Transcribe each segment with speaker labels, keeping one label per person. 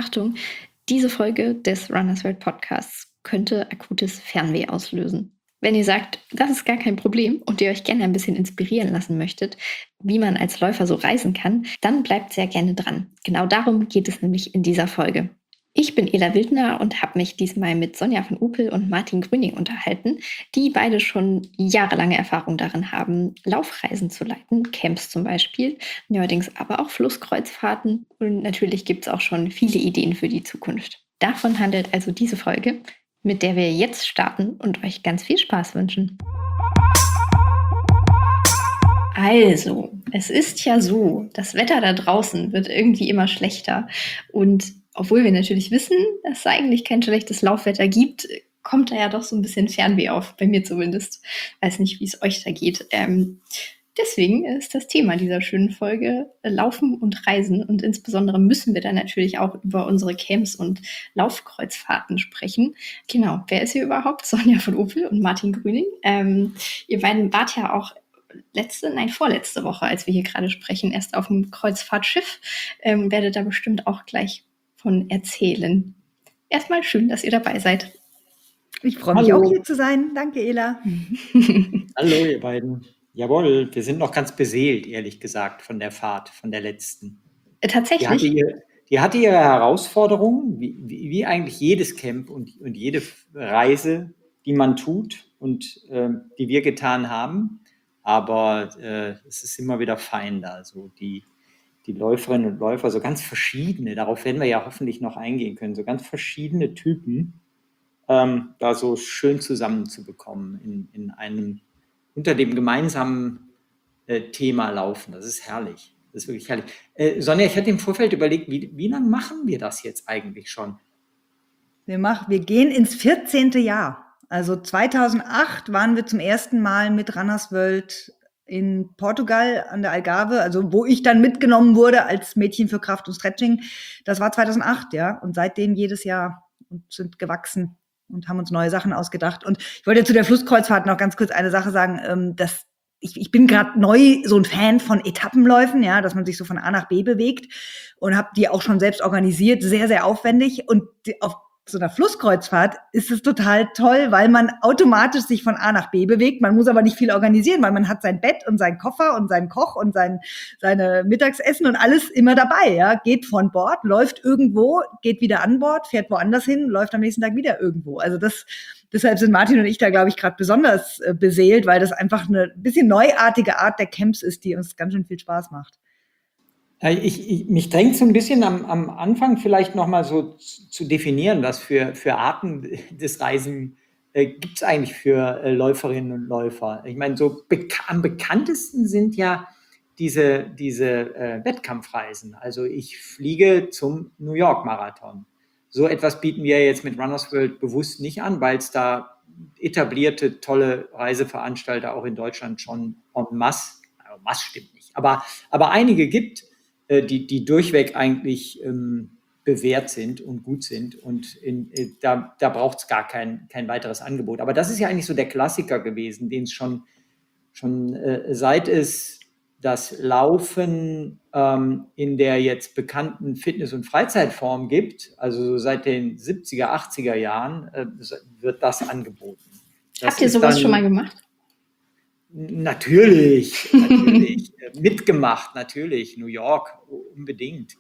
Speaker 1: Achtung, diese Folge des Runners World Podcasts könnte akutes Fernweh auslösen. Wenn ihr sagt, das ist gar kein Problem und ihr euch gerne ein bisschen inspirieren lassen möchtet, wie man als Läufer so reisen kann, dann bleibt sehr gerne dran. Genau darum geht es nämlich in dieser Folge. Ich bin Ela Wildner und habe mich diesmal mit Sonja von Upel und Martin Grüning unterhalten, die beide schon jahrelange Erfahrung darin haben, Laufreisen zu leiten, Camps zum Beispiel, neuerdings aber auch Flusskreuzfahrten und natürlich gibt es auch schon viele Ideen für die Zukunft. Davon handelt also diese Folge, mit der wir jetzt starten und euch ganz viel Spaß wünschen. Also, es ist ja so, das Wetter da draußen wird irgendwie immer schlechter und obwohl wir natürlich wissen, dass es eigentlich kein schlechtes Laufwetter gibt, kommt da ja doch so ein bisschen Fernweh auf, bei mir zumindest. Weiß nicht, wie es euch da geht. Deswegen ist das Thema dieser schönen Folge Laufen und Reisen und insbesondere müssen wir dann natürlich auch über unsere Camps und Laufkreuzfahrten sprechen. Genau, wer ist hier überhaupt? Sonja von Opel und Martin Grüning. Ihr beiden wart ja auch vorletzte Woche, als wir hier gerade sprechen, erst auf dem Kreuzfahrtschiff. Werdet da bestimmt auch gleich von erzählen. Erstmal schön, dass ihr dabei seid.
Speaker 2: Ich freue mich auch, hier zu sein. Danke, Ela.
Speaker 3: Hallo, ihr beiden. Jawohl, wir sind noch ganz beseelt, ehrlich gesagt, von der Fahrt, von der letzten.
Speaker 1: Tatsächlich?
Speaker 3: Die hatte ihre Herausforderungen, wie eigentlich jedes Camp und jede Reise, die man tut und die wir getan haben. Aber es ist immer wieder fein da. Also die Läuferinnen und Läufer, so ganz verschiedene, darauf werden wir ja hoffentlich noch eingehen können, so ganz verschiedene Typen, da so schön zusammenzubekommen in einem unter dem gemeinsamen Thema laufen. Das ist herrlich. Das ist wirklich herrlich. Sonja, ich hatte im Vorfeld überlegt, wie lange machen wir das jetzt eigentlich schon?
Speaker 2: Wir gehen ins 14. Jahr. Also 2008 waren wir zum ersten Mal mit Runners World in Portugal an der Algarve, also wo ich dann mitgenommen wurde als Mädchen für Kraft und Stretching. Das war 2008, ja. Und seitdem jedes Jahr und sind gewachsen und haben uns neue Sachen ausgedacht. Und ich wollte zu der Flusskreuzfahrt noch ganz kurz eine Sache sagen, dass ich bin gerade neu so ein Fan von Etappenläufen, ja, dass man sich so von A nach B bewegt und habe die auch schon selbst organisiert, sehr, sehr aufwendig. Und auf so einer Flusskreuzfahrt ist es total toll, weil man automatisch sich von A nach B bewegt. Man muss aber nicht viel organisieren, weil man hat sein Bett und seinen Koffer und seinen Koch und seine Mittagsessen und alles immer dabei. Ja, geht von Bord, läuft irgendwo, geht wieder an Bord, fährt woanders hin, läuft am nächsten Tag wieder irgendwo. Also deshalb sind Martin und ich da, glaube ich, gerade besonders beseelt, weil das einfach eine bisschen neuartige Art der Camps ist, die uns ganz schön viel Spaß macht.
Speaker 3: Mich drängt so ein bisschen am Anfang vielleicht nochmal so zu definieren, was für Arten des Reisen gibt es eigentlich für Läuferinnen und Läufer. Ich meine, so am bekanntesten sind ja diese Wettkampfreisen. Also ich fliege zum New York Marathon. So etwas bieten wir jetzt mit Runners World bewusst nicht an, weil es da etablierte, tolle Reiseveranstalter auch in Deutschland schon en masse, also masse stimmt nicht, aber einige gibt, die durchweg eigentlich bewährt sind und gut sind. Und da braucht es gar kein weiteres Angebot. Aber das ist ja eigentlich so der Klassiker gewesen, den es schon seit es das Laufen in der jetzt bekannten Fitness- und Freizeitform gibt, also so seit den 70er, 80er Jahren, wird das angeboten.
Speaker 1: Habt ihr sowas schon mal gemacht?
Speaker 3: Natürlich. Mitgemacht, natürlich. New York, unbedingt.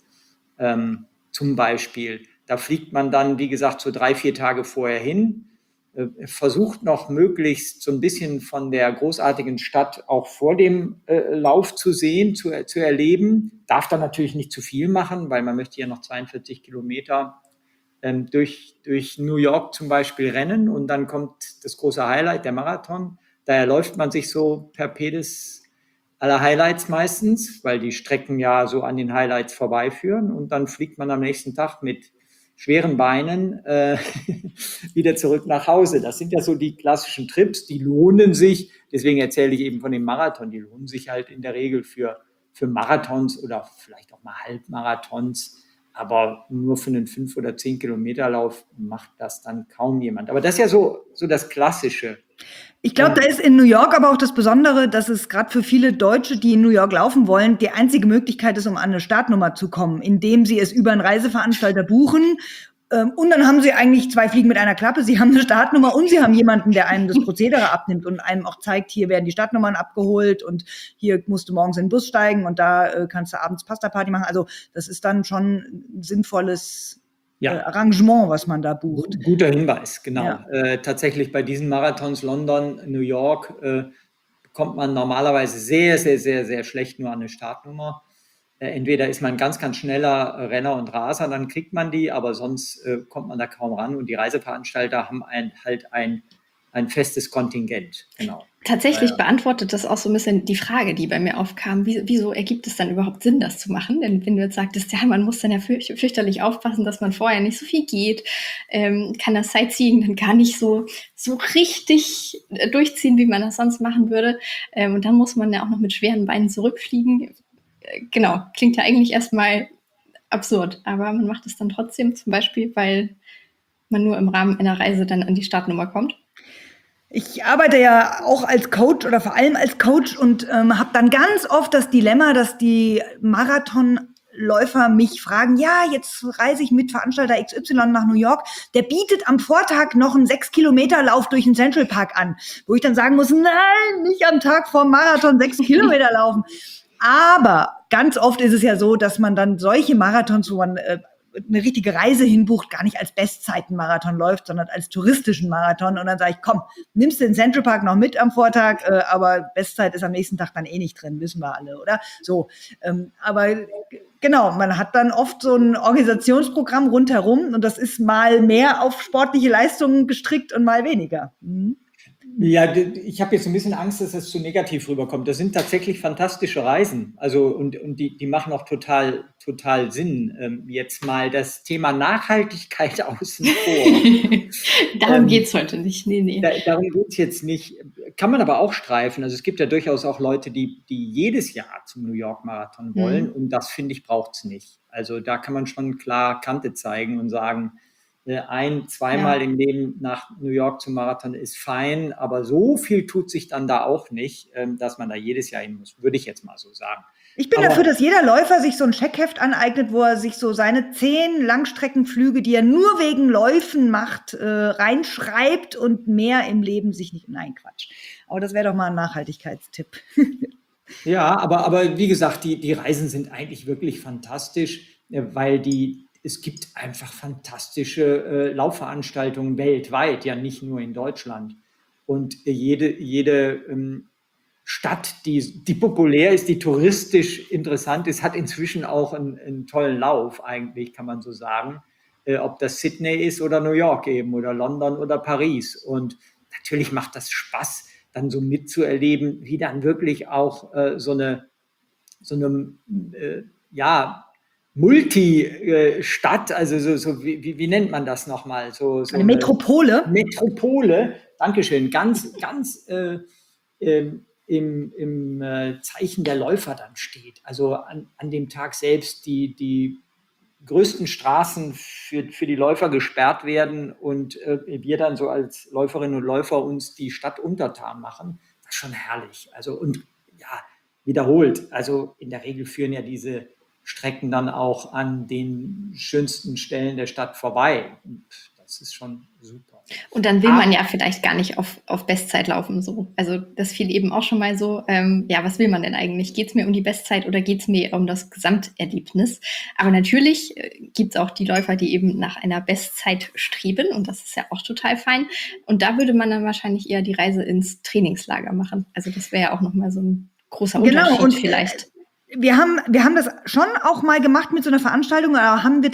Speaker 3: Zum Beispiel. Da fliegt man dann, wie gesagt, so 3-4 Tage vorher hin, versucht noch möglichst so ein bisschen von der großartigen Stadt auch vor dem Lauf zu sehen, zu erleben. Darf dann natürlich nicht zu viel machen, weil man möchte ja noch 42 Kilometer durch New York zum Beispiel rennen und dann kommt das große Highlight, der Marathon. Daher läuft man sich so per Pedis aller Highlights meistens, weil die Strecken ja so an den Highlights vorbeiführen und dann fliegt man am nächsten Tag mit schweren Beinen wieder zurück nach Hause. Das sind ja so die klassischen Trips, die lohnen sich, deswegen erzähle ich eben von dem Marathon, die lohnen sich halt in der Regel für Marathons oder vielleicht auch mal Halbmarathons, aber nur für einen 5 oder 10 Kilometer Lauf macht das dann kaum jemand. Aber das ist ja so das Klassische.
Speaker 2: Ich glaube, da ist in New York aber auch das Besondere, dass es gerade für viele Deutsche, die in New York laufen wollen, die einzige Möglichkeit ist, um an eine Startnummer zu kommen, indem sie es über einen Reiseveranstalter buchen. Und dann haben sie eigentlich 2 Fliegen mit einer Klappe. Sie haben eine Startnummer und sie haben jemanden, der einem das Prozedere abnimmt und einem auch zeigt, hier werden die Startnummern abgeholt und hier musst du morgens in den Bus steigen und da kannst du abends Pasta-Party machen. Also das ist dann schon ein sinnvolles Arrangement, was man da bucht.
Speaker 3: Guter Hinweis, genau.
Speaker 2: Ja.
Speaker 3: Tatsächlich bei diesen Marathons London, New York kommt man normalerweise sehr, sehr, sehr, sehr schlecht nur an eine Startnummer. Entweder ist man ganz, ganz schneller Renner und Raser, dann kriegt man die, aber sonst kommt man da kaum ran. Und die Reiseveranstalter haben ein festes Kontingent. Genau.
Speaker 1: Tatsächlich beantwortet das auch so ein bisschen die Frage, die bei mir aufkam. Wieso ergibt es dann überhaupt Sinn, das zu machen? Denn wenn du jetzt sagtest, ja, man muss dann ja fürchterlich aufpassen, dass man vorher nicht so viel geht, kann das Sightseeing dann gar nicht so richtig durchziehen, wie man das sonst machen würde. Und dann muss man ja auch noch mit schweren Beinen zurückfliegen. Genau, klingt ja eigentlich erstmal absurd, aber man macht es dann trotzdem, zum Beispiel, weil man nur im Rahmen einer Reise dann an die Startnummer kommt.
Speaker 2: Ich arbeite ja auch als Coach oder vor allem als Coach und habe dann ganz oft das Dilemma, dass die Marathonläufer mich fragen, ja, jetzt reise ich mit Veranstalter XY nach New York, der bietet am Vortag noch einen 6-Kilometer-Lauf durch den Central Park an, wo ich dann sagen muss, nein, nicht am Tag vorm Marathon 6 Kilometer laufen. Aber ganz oft ist es ja so, dass man dann solche Marathons, wo man eine richtige Reise hinbucht, gar nicht als Bestzeitenmarathon läuft, sondern als touristischen Marathon. Und dann sage ich, komm, nimmst du den Central Park noch mit am Vortag, aber Bestzeit ist am nächsten Tag dann eh nicht drin, wissen wir alle, oder? So, aber genau, man hat dann oft so ein Organisationsprogramm rundherum und das ist mal mehr auf sportliche Leistungen gestrickt und mal weniger. Mhm.
Speaker 3: Ja, ich habe jetzt ein bisschen Angst, dass es zu negativ rüberkommt. Das sind tatsächlich fantastische Reisen. Also, und die machen auch total Sinn. Jetzt mal das Thema Nachhaltigkeit außen vor.
Speaker 1: Darum geht's heute nicht. Nee.
Speaker 3: Darum geht's jetzt nicht. Kann man aber auch streifen. Also es gibt ja durchaus auch Leute, die jedes Jahr zum New York Marathon wollen. Und das, finde ich, braucht's nicht. Also da kann man schon klar Kante zeigen und sagen, zweimal im Leben nach New York zum Marathon ist fein, aber so viel tut sich dann da auch nicht, dass man da jedes Jahr hin muss, würde ich jetzt mal so sagen.
Speaker 2: Ich bin dafür, dass jeder Läufer sich so ein Checkheft aneignet, wo er sich so seine 10 Langstreckenflüge, die er nur wegen Läufen macht, reinschreibt und mehr im Leben sich nicht hineinquatscht. Aber das wäre doch mal ein Nachhaltigkeitstipp.
Speaker 3: Ja, aber wie gesagt, die Reisen sind eigentlich wirklich fantastisch, weil es gibt einfach fantastische Laufveranstaltungen weltweit, ja nicht nur in Deutschland. Und jede Stadt, die populär ist, die touristisch interessant ist, hat inzwischen auch einen tollen Lauf eigentlich, kann man so sagen. Ob das Sydney ist oder New York eben oder London oder Paris. Und natürlich macht das Spaß, dann so mitzuerleben, wie dann wirklich auch so eine Multistadt, also so wie nennt man das nochmal? So
Speaker 2: eine Metropole?
Speaker 3: Metropole, Dankeschön, ganz im Zeichen der Läufer dann steht. Also an dem Tag selbst die größten Straßen für die Läufer gesperrt werden und wir dann so als Läuferinnen und Läufer uns die Stadt untertan machen. Das ist schon herrlich. Also und ja, wiederholt. Also in der Regel führen ja diese Strecken dann auch an den schönsten Stellen der Stadt vorbei. Das ist schon super.
Speaker 1: Und dann will man ja vielleicht gar nicht auf Bestzeit laufen. So. Also das fiel eben auch schon mal so, was will man denn eigentlich? Geht es mir um die Bestzeit oder geht es mir um das Gesamterlebnis? Aber natürlich gibt es auch die Läufer, die eben nach einer Bestzeit streben und das ist ja auch total fein. Und da würde man dann wahrscheinlich eher die Reise ins Trainingslager machen. Also das wäre ja auch nochmal so ein großer Unterschied vielleicht.
Speaker 2: Wir haben das schon auch mal gemacht mit so einer Veranstaltung, aber haben wir das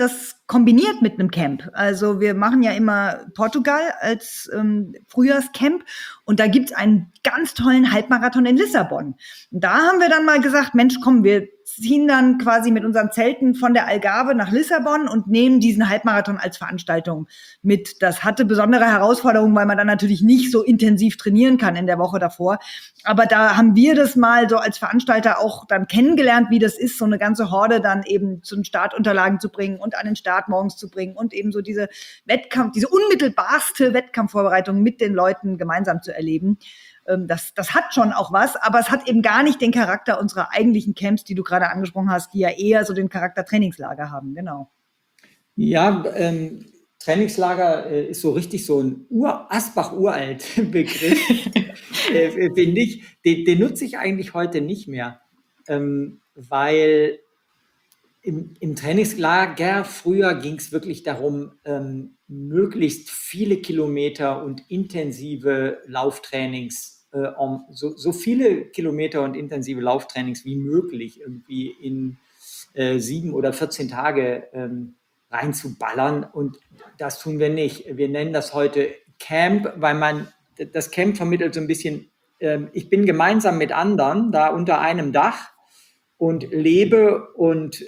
Speaker 2: kombiniert mit einem Camp. Also wir machen ja immer Portugal als Frühjahrscamp und da gibt's einen ganz tollen Halbmarathon in Lissabon. Und da haben wir dann mal gesagt, Mensch, komm, wir ziehen dann quasi mit unseren Zelten von der Algarve nach Lissabon und nehmen diesen Halbmarathon als Veranstaltung mit. Das hatte besondere Herausforderungen, weil man dann natürlich nicht so intensiv trainieren kann in der Woche davor. Aber da haben wir das mal so als Veranstalter auch dann kennengelernt, wie das ist, so eine ganze Horde dann eben zu den Startunterlagen zu bringen und an den Start morgens zu bringen und eben so diese unmittelbarste Wettkampfvorbereitung mit den Leuten gemeinsam zu erleben. Das hat schon auch was, aber es hat eben gar nicht den Charakter unserer eigentlichen Camps, die du gerade angesprochen hast, die ja eher so den Charakter Trainingslager haben, genau.
Speaker 3: Ja, Trainingslager ist so richtig so ein Asbach-uralt Begriff, finde ich. Den nutze ich eigentlich heute nicht mehr, weil im Trainingslager früher ging es wirklich darum, möglichst viele Kilometer und intensive Lauftrainings, so viele Kilometer und intensive Lauftrainings wie möglich irgendwie in 7 oder 14 Tage reinzuballern. Und das tun wir nicht. Wir nennen das heute Camp, weil das Camp vermittelt so ein bisschen, ich bin gemeinsam mit anderen da unter einem Dach und lebe und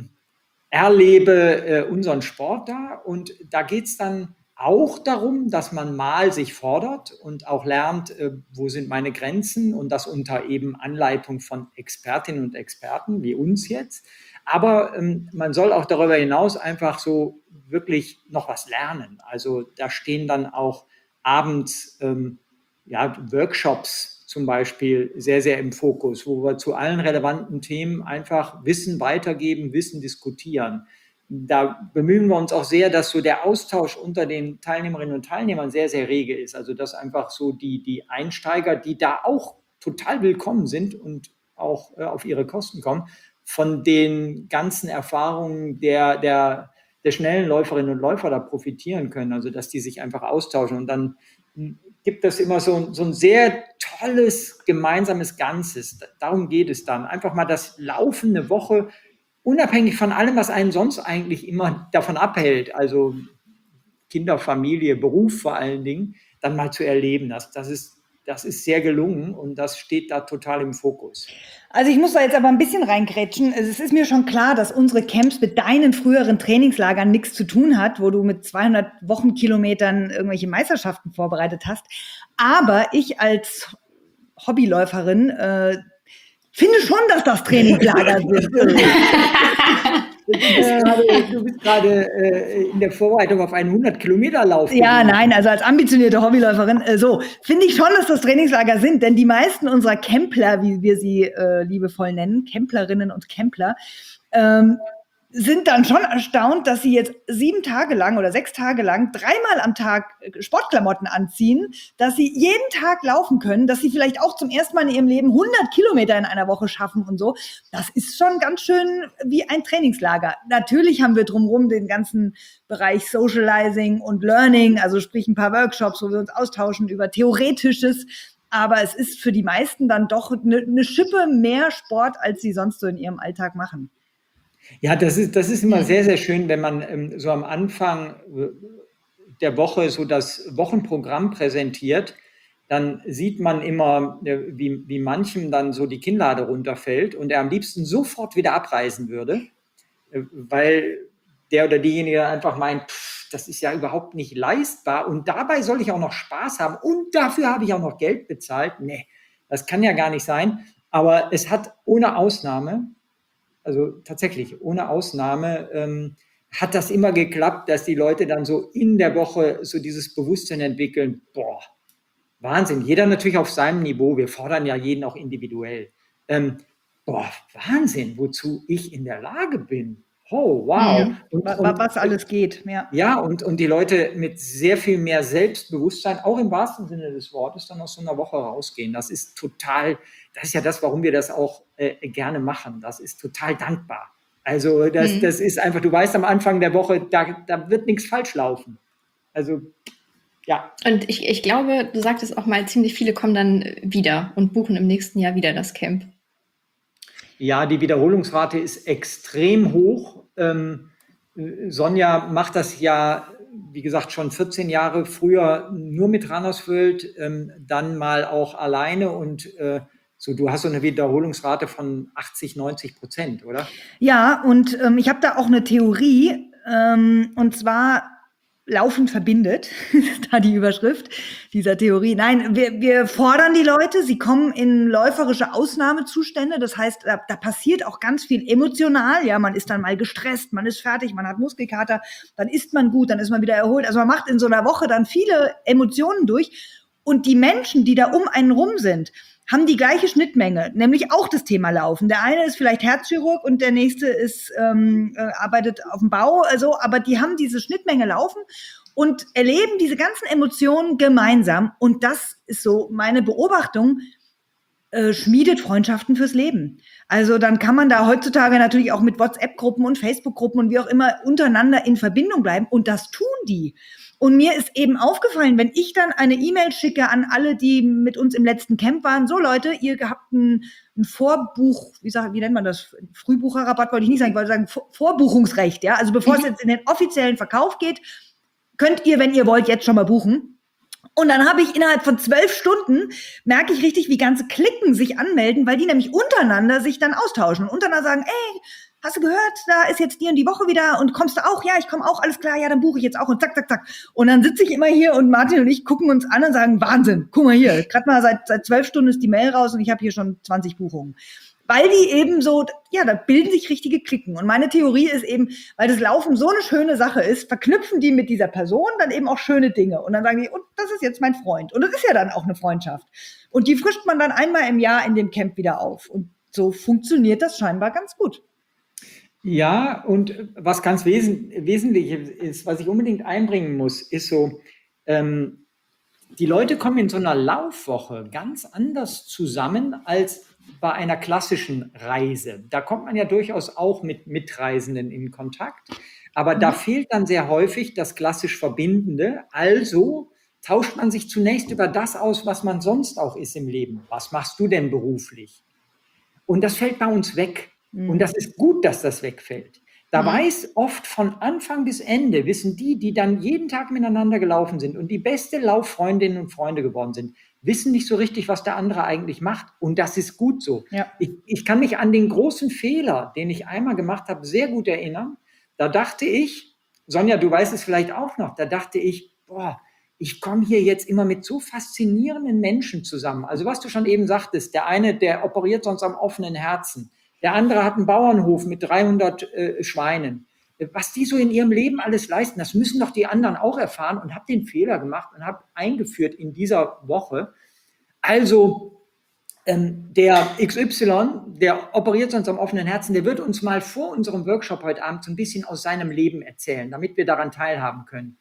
Speaker 3: erlebe unseren Sport da. Und da geht es dann auch darum, dass man mal sich fordert und auch lernt, wo sind meine Grenzen, und das unter eben Anleitung von Expertinnen und Experten wie uns jetzt. Aber man soll auch darüber hinaus einfach so wirklich noch was lernen. Also da stehen dann auch abends Workshops zum Beispiel sehr, sehr im Fokus, wo wir zu allen relevanten Themen einfach Wissen weitergeben, Wissen diskutieren. Da bemühen wir uns auch sehr, dass so der Austausch unter den Teilnehmerinnen und Teilnehmern sehr, sehr rege ist. Also dass einfach so die Einsteiger, die da auch total willkommen sind und auch auf ihre Kosten kommen, von den ganzen Erfahrungen der schnellen Läuferinnen und Läufer da profitieren können. Also dass die sich einfach austauschen, und dann gibt es immer so ein sehr tolles gemeinsames Ganzes. Darum geht es dann. Einfach mal das Laufen eine Woche, unabhängig von allem, was einen sonst eigentlich immer davon abhält, also Kinder, Familie, Beruf vor allen Dingen, dann mal zu erleben. Das ist sehr gelungen und das steht da total im Fokus.
Speaker 2: Also ich muss da jetzt aber ein bisschen reingrätschen. Es ist mir schon klar, dass unsere Camps mit deinen früheren Trainingslagern nichts zu tun hat, wo du mit 200 Wochenkilometern irgendwelche Meisterschaften vorbereitet hast. Aber ich als Hobbyläuferin finde schon, dass das Trainingslager sind.
Speaker 3: Du bist gerade in der Vorbereitung auf einen 100-Kilometer-Lauf.
Speaker 2: Ja, nein, also als ambitionierte Hobbyläuferin, finde ich schon, dass das Trainingslager sind, denn die meisten unserer Campler, wie wir sie liebevoll nennen, Camplerinnen und Campler, sind dann schon erstaunt, dass sie jetzt 7 Tage lang oder 6 Tage lang 3-mal am Tag Sportklamotten anziehen, dass sie jeden Tag laufen können, dass sie vielleicht auch zum ersten Mal in ihrem Leben 100 Kilometer in einer Woche schaffen und so. Das ist schon ganz schön wie ein Trainingslager. Natürlich haben wir drumherum den ganzen Bereich Socializing und Learning, also sprich ein paar Workshops, wo wir uns austauschen über Theoretisches. Aber es ist für die meisten dann doch eine Schippe mehr Sport, als sie sonst so in ihrem Alltag machen.
Speaker 3: Ja, das ist immer sehr, sehr schön, wenn man so am Anfang der Woche so das Wochenprogramm präsentiert, dann sieht man immer, wie manchem dann so die Kinnlade runterfällt und er am liebsten sofort wieder abreisen würde, weil der oder diejenige einfach meint, das ist ja überhaupt nicht leistbar und dabei soll ich auch noch Spaß haben und dafür habe ich auch noch Geld bezahlt. Nee, das kann ja gar nicht sein. Aber es hat ohne Ausnahme, also tatsächlich ohne Ausnahme, hat das immer geklappt, dass die Leute dann so in der Woche so dieses Bewusstsein entwickeln, boah, Wahnsinn, jeder natürlich auf seinem Niveau, wir fordern ja jeden auch individuell. Boah, Wahnsinn, wozu ich in der Lage bin. Oh, wow.
Speaker 2: Und was alles geht. Ja,
Speaker 3: ja, und die Leute mit sehr viel mehr Selbstbewusstsein, auch im wahrsten Sinne des Wortes, dann aus so einer Woche rausgehen. Das ist ja das, warum wir das auch gerne machen. Das ist total dankbar. Also das ist einfach, du weißt am Anfang der Woche, da wird nichts falsch laufen. Also ja.
Speaker 1: Und ich glaube, du sagtest auch mal, ziemlich viele kommen dann wieder und buchen im nächsten Jahr wieder das Camp.
Speaker 3: Ja, die Wiederholungsrate ist extrem hoch. Sonja macht das ja, wie gesagt, schon 14 Jahre, früher nur mit Runners World, dann mal auch alleine und so, du hast so eine Wiederholungsrate von 80-90%, oder?
Speaker 2: Ja, und ich habe da auch eine Theorie, und zwar Laufen verbindet, ist da die Überschrift dieser Theorie. Nein, wir fordern die Leute, sie kommen in läuferische Ausnahmezustände, das heißt, da passiert auch ganz viel emotional, ja, man ist dann mal gestresst, man ist fertig, man hat Muskelkater, dann isst man gut, dann ist man wieder erholt, also man macht in so einer Woche dann viele Emotionen durch und die Menschen, die da um einen rum sind, haben die gleiche Schnittmenge, nämlich auch das Thema Laufen. Der eine ist vielleicht Herzchirurg und der nächste ist arbeitet auf dem Bau, also, aber die haben diese Schnittmenge Laufen und erleben diese ganzen Emotionen gemeinsam. Und das ist so meine Beobachtung, schmiedet Freundschaften fürs Leben. Also dann kann man da heutzutage natürlich auch mit WhatsApp-Gruppen und Facebook-Gruppen und wie auch immer untereinander in Verbindung bleiben. Und das tun die. Und mir ist eben aufgefallen, wenn ich dann eine E-Mail schicke an alle, die mit uns im letzten Camp waren, so Leute, ihr habt ein Vorbuch, wie nennt man das? Frühbucherrabatt wollte ich nicht sagen, ich wollte sagen Vorbuchungsrecht, ja. Also bevor es jetzt in den offiziellen Verkauf geht, könnt ihr, wenn ihr wollt, jetzt schon mal buchen. Und dann habe ich innerhalb von 12 Stunden, merke ich richtig, wie ganze Cliquen sich anmelden, weil die nämlich untereinander sich dann austauschen und untereinander sagen, ey, hast du gehört, da ist jetzt die und die Woche wieder und kommst du auch? Ja, ich komme auch, alles klar, ja, dann buche ich jetzt auch und zack, zack, zack. Und dann sitze ich immer hier und Martin und ich gucken uns an und sagen, Wahnsinn, guck mal hier, gerade mal seit 12 Stunden ist die Mail raus und ich habe hier schon 20 Buchungen. Weil die eben so, ja, da bilden sich richtige Klicken. Und meine Theorie ist eben, weil das Laufen so eine schöne Sache ist, verknüpfen die mit dieser Person dann eben auch schöne Dinge. Und dann sagen die, und das ist jetzt mein Freund. Und das ist ja dann auch eine Freundschaft. Und die frischt man dann einmal im Jahr in dem Camp wieder auf. Und so funktioniert das scheinbar ganz gut.
Speaker 3: Ja, und was ganz wesentlich ist, was ich unbedingt einbringen muss, ist so, die Leute kommen in so einer Laufwoche ganz anders zusammen als bei einer klassischen Reise. Da kommt man ja durchaus auch mit Mitreisenden in Kontakt, aber da fehlt dann sehr häufig das klassisch Verbindende. Also tauscht man sich zunächst über das aus, was man sonst auch ist im Leben. Was machst du denn beruflich? Und das fällt bei uns weg. Und das ist gut, dass das wegfällt. Da weiß oft von Anfang bis Ende, wissen die dann jeden Tag miteinander gelaufen sind und die beste Lauffreundinnen und Freunde geworden sind, wissen nicht so richtig, was der andere eigentlich macht. Und das ist gut so.
Speaker 2: Ja.
Speaker 3: Ich kann mich an den großen Fehler, den ich einmal gemacht habe, sehr gut erinnern. Da dachte ich, Sonja, du weißt es vielleicht auch noch, da dachte ich, ich komme hier jetzt immer mit so faszinierenden Menschen zusammen. Also was du schon eben sagtest, der eine, der operiert sonst am offenen Herzen. Der andere hat einen Bauernhof mit 300 Schweinen. Was die so in ihrem Leben alles leisten, das müssen doch die anderen auch erfahren und habe den Fehler gemacht und habe eingeführt in dieser Woche. Also der XY, der operiert sonst am offenen Herzen, der wird uns mal vor unserem Workshop heute Abend so ein bisschen aus seinem Leben erzählen, damit wir daran teilhaben können.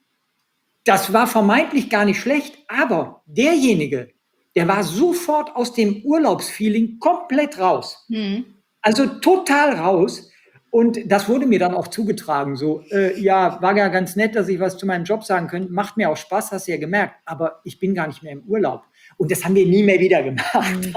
Speaker 3: Das war vermeintlich gar nicht schlecht, aber derjenige, der war sofort aus dem Urlaubsfeeling komplett raus. Also total raus. Und das wurde mir dann auch zugetragen. So, ja, war ja ganz nett, dass ich was zu meinem Job sagen könnte. Macht mir auch Spaß, hast du ja gemerkt. Aber ich bin gar nicht mehr im Urlaub. Und das haben wir nie mehr wieder gemacht.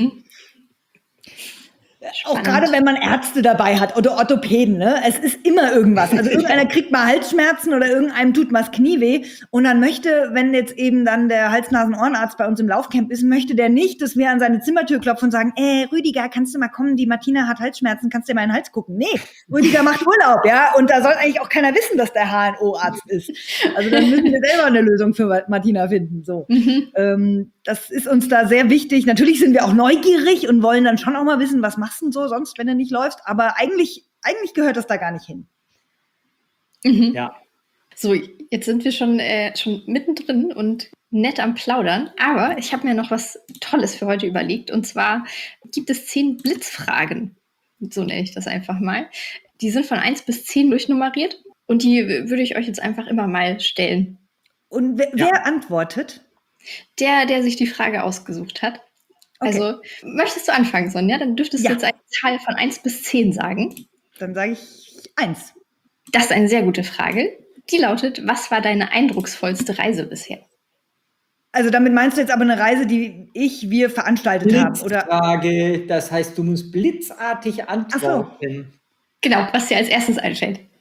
Speaker 2: Auch gerade wenn man Ärzte dabei hat oder Orthopäden, ne? Es ist immer irgendwas. Also irgendeiner kriegt mal Halsschmerzen oder irgendeinem tut mal das Knie weh. Und dann möchte, wenn jetzt eben dann der Hals-Nasen-Ohrenarzt bei uns im Laufcamp ist, möchte der nicht, dass wir an seine Zimmertür klopfen und sagen, Rüdiger, kannst du mal kommen, die Martina hat Halsschmerzen, kannst du dir mal in den Hals gucken? Nee, Rüdiger macht Urlaub, ja. Und da soll eigentlich auch keiner wissen, dass der HNO-Arzt ist. Also dann müssen wir selber eine Lösung für Martina finden, so. Das ist uns da sehr wichtig. Natürlich sind wir auch neugierig und wollen dann schon auch mal wissen, was machst du denn so sonst, wenn du nicht läufst. Aber eigentlich gehört das da gar nicht hin.
Speaker 3: Ja.
Speaker 1: So, jetzt sind wir schon mittendrin und nett am Plaudern. Aber ich habe mir noch was Tolles für heute überlegt. Und zwar gibt es 10 Blitzfragen. So nenne ich das einfach mal. Die sind von 1 bis 10 durchnummeriert. Und die würde ich euch jetzt einfach immer mal stellen.
Speaker 2: Und wer antwortet?
Speaker 1: Der sich die Frage ausgesucht hat. Okay. Also, möchtest du anfangen, Sonja? Dann dürftest du jetzt eine Zahl von 1 bis 10 sagen.
Speaker 2: Dann sage ich 1.
Speaker 1: Das ist eine sehr gute Frage. Die lautet, was war deine eindrucksvollste Reise bisher?
Speaker 2: Also damit meinst du jetzt aber eine Reise, die wir veranstaltet haben, oder?
Speaker 3: Blitzfrage, das heißt, du musst blitzartig antworten.
Speaker 1: Ach so. Genau, was dir als erstes einfällt.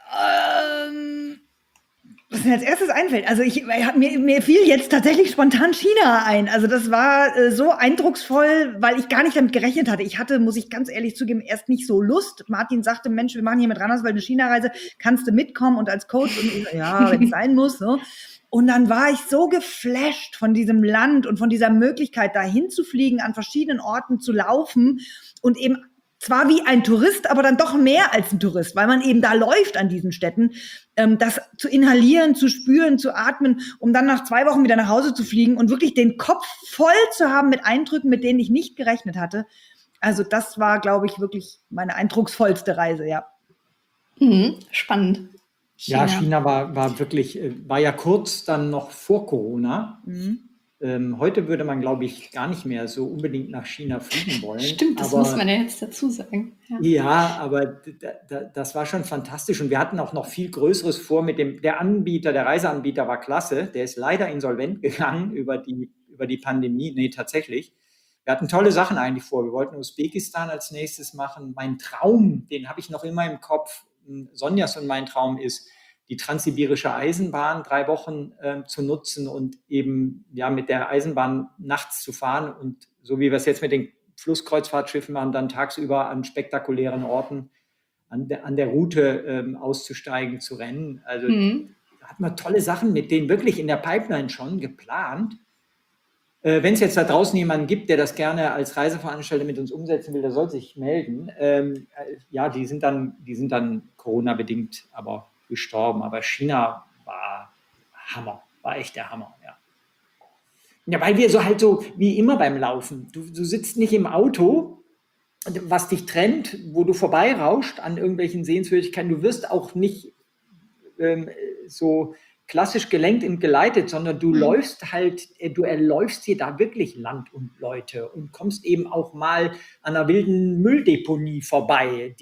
Speaker 2: Was mir als erstes einfällt, also mir fiel jetzt tatsächlich spontan China ein. Also das war so eindrucksvoll, weil ich gar nicht damit gerechnet hatte. Ich hatte, muss ich ganz ehrlich zugeben, erst nicht so Lust. Martin sagte, Mensch, wir machen hier mit Randerswald eine China-Reise, kannst du mitkommen und als Coach? Und ich so, ja, wenn es sein muss. So. Und dann war ich so geflasht von diesem Land und von dieser Möglichkeit, da hinzufliegen, an verschiedenen Orten zu laufen und eben zwar wie ein Tourist, aber dann doch mehr als ein Tourist, weil man eben da läuft an diesen Städten, das zu inhalieren, zu spüren, zu atmen, um dann nach 2 Wochen wieder nach Hause zu fliegen und wirklich den Kopf voll zu haben mit Eindrücken, mit denen ich nicht gerechnet hatte. Also das war, glaube ich, wirklich meine eindrucksvollste Reise, ja.
Speaker 1: Spannend.
Speaker 3: Ja, China war wirklich, war ja kurz dann noch vor Corona. Heute würde man, glaube ich, gar nicht mehr so unbedingt nach China fliegen wollen.
Speaker 1: Stimmt, das muss man ja jetzt dazu sagen.
Speaker 3: Ja, aber das war schon fantastisch und wir hatten auch noch viel Größeres vor mit der Anbieter, der Reiseanbieter war klasse, der ist leider insolvent gegangen über die Pandemie, nee, tatsächlich. Wir hatten tolle Sachen eigentlich vor, wir wollten Usbekistan als nächstes machen. Mein Traum, den habe ich noch immer im Kopf, Sonjas und mein Traum ist, die transsibirische Eisenbahn 3 Wochen zu nutzen und eben ja mit der Eisenbahn nachts zu fahren und so wie wir es jetzt mit den Flusskreuzfahrtschiffen machen, dann tagsüber an spektakulären Orten an der Route auszusteigen, zu rennen. Also da hat man tolle Sachen mit denen wirklich in der Pipeline schon geplant. Wenn es jetzt da draußen jemanden gibt, der das gerne als Reiseveranstalter mit uns umsetzen will, der soll sich melden. Ja, die sind dann Corona-bedingt aber gestorben. Aber China war Hammer, war echt der Hammer, ja. Ja, weil wir so wie immer beim Laufen, du sitzt nicht im Auto, was dich trennt, wo du vorbeirauscht an irgendwelchen Sehenswürdigkeiten. Du wirst auch nicht so klassisch gelenkt und geleitet, sondern du läufst halt, du erläufst hier da wirklich Land und Leute und kommst eben auch mal an einer wilden Mülldeponie vorbei,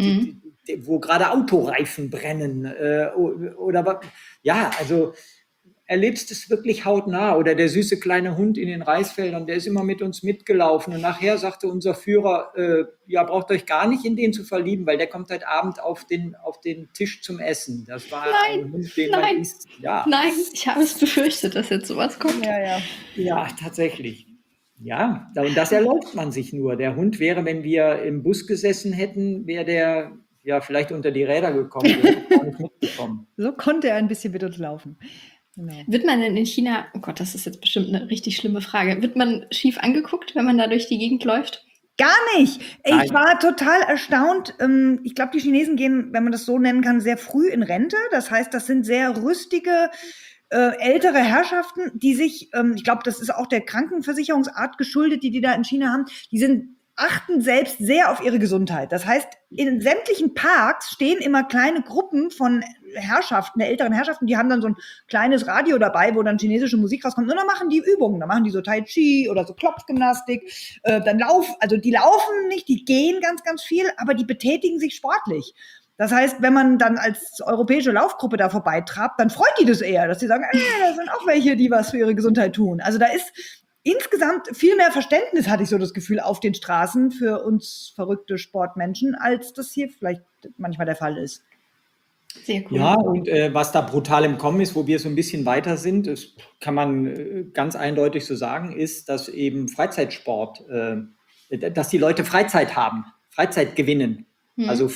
Speaker 3: wo gerade Autoreifen brennen oder ja, also erlebst es wirklich hautnah. Oder der süße kleine Hund in den Reisfeldern, der ist immer mit uns mitgelaufen. Und nachher sagte unser Führer, ja, braucht euch gar nicht in den zu verlieben, weil der kommt heute Abend auf den Tisch zum Essen. Das war ein Hund, den man isst. Ja.
Speaker 1: Nein, ich habe es befürchtet, dass jetzt sowas kommt.
Speaker 3: Ja, tatsächlich. Ja, und das erlaubt man sich nur. Der Hund wäre, wenn wir im Bus gesessen hätten, wäre der ja vielleicht unter die Räder gekommen. Gar nicht mitbekommen.
Speaker 2: So konnte er ein bisschen mit uns laufen.
Speaker 1: Genau. Wird man denn in China, oh Gott, das ist jetzt bestimmt eine richtig schlimme Frage, wird man schief angeguckt, wenn man da durch die Gegend läuft?
Speaker 2: Gar nicht. Ich war total erstaunt. Ich glaube, die Chinesen gehen, wenn man das so nennen kann, sehr früh in Rente. Das heißt, das sind sehr rüstige, ältere Herrschaften, die sich, ich glaube, das ist auch der Krankenversicherungsart geschuldet, die da in China haben, achten selbst sehr auf ihre Gesundheit. Das heißt, in sämtlichen Parks stehen immer kleine Gruppen von Herrschaften, der älteren Herrschaften, die haben dann so ein kleines Radio dabei, wo dann chinesische Musik rauskommt und dann machen die Übungen, dann machen die so Tai Chi oder so Klopfgymnastik, die laufen nicht, die gehen ganz, ganz viel, aber die betätigen sich sportlich. Das heißt, wenn man dann als europäische Laufgruppe da vorbeitrabt, dann freut die das eher, dass sie sagen, da sind auch welche, die was für ihre Gesundheit tun. Also da ist insgesamt viel mehr Verständnis, hatte ich so das Gefühl, auf den Straßen für uns verrückte Sportmenschen, als das hier vielleicht manchmal der Fall ist.
Speaker 1: Sehr cool.
Speaker 3: Ja, und was da brutal im Kommen ist, wo wir so ein bisschen weiter sind, das kann man ganz eindeutig so sagen, ist, dass eben Freizeitsport, dass die Leute Freizeit haben, Freizeit gewinnen. Also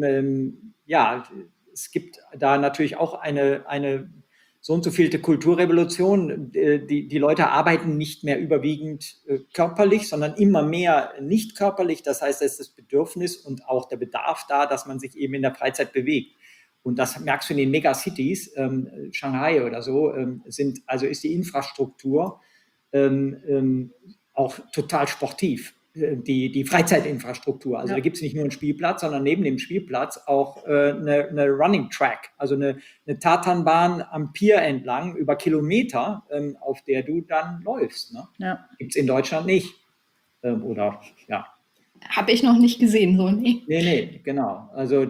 Speaker 3: ja, es gibt da natürlich auch eine so und so vielte Kulturrevolution. Die Leute arbeiten nicht mehr überwiegend körperlich, sondern immer mehr nicht körperlich. Das heißt, es ist das Bedürfnis und auch der Bedarf da, dass man sich eben in der Freizeit bewegt. Und das merkst du in den Megacities, Shanghai oder so, ist die Infrastruktur auch total sportiv. Die Freizeitinfrastruktur. Also da gibt es nicht nur einen Spielplatz, sondern neben dem Spielplatz auch eine Running Track, also eine Tatanbahn am Pier entlang über Kilometer, auf der du dann läufst. Ne? Ja. Gibt es in Deutschland nicht. Oder ja.
Speaker 1: Habe ich noch nicht gesehen, so, nee.
Speaker 3: Nee, genau. Also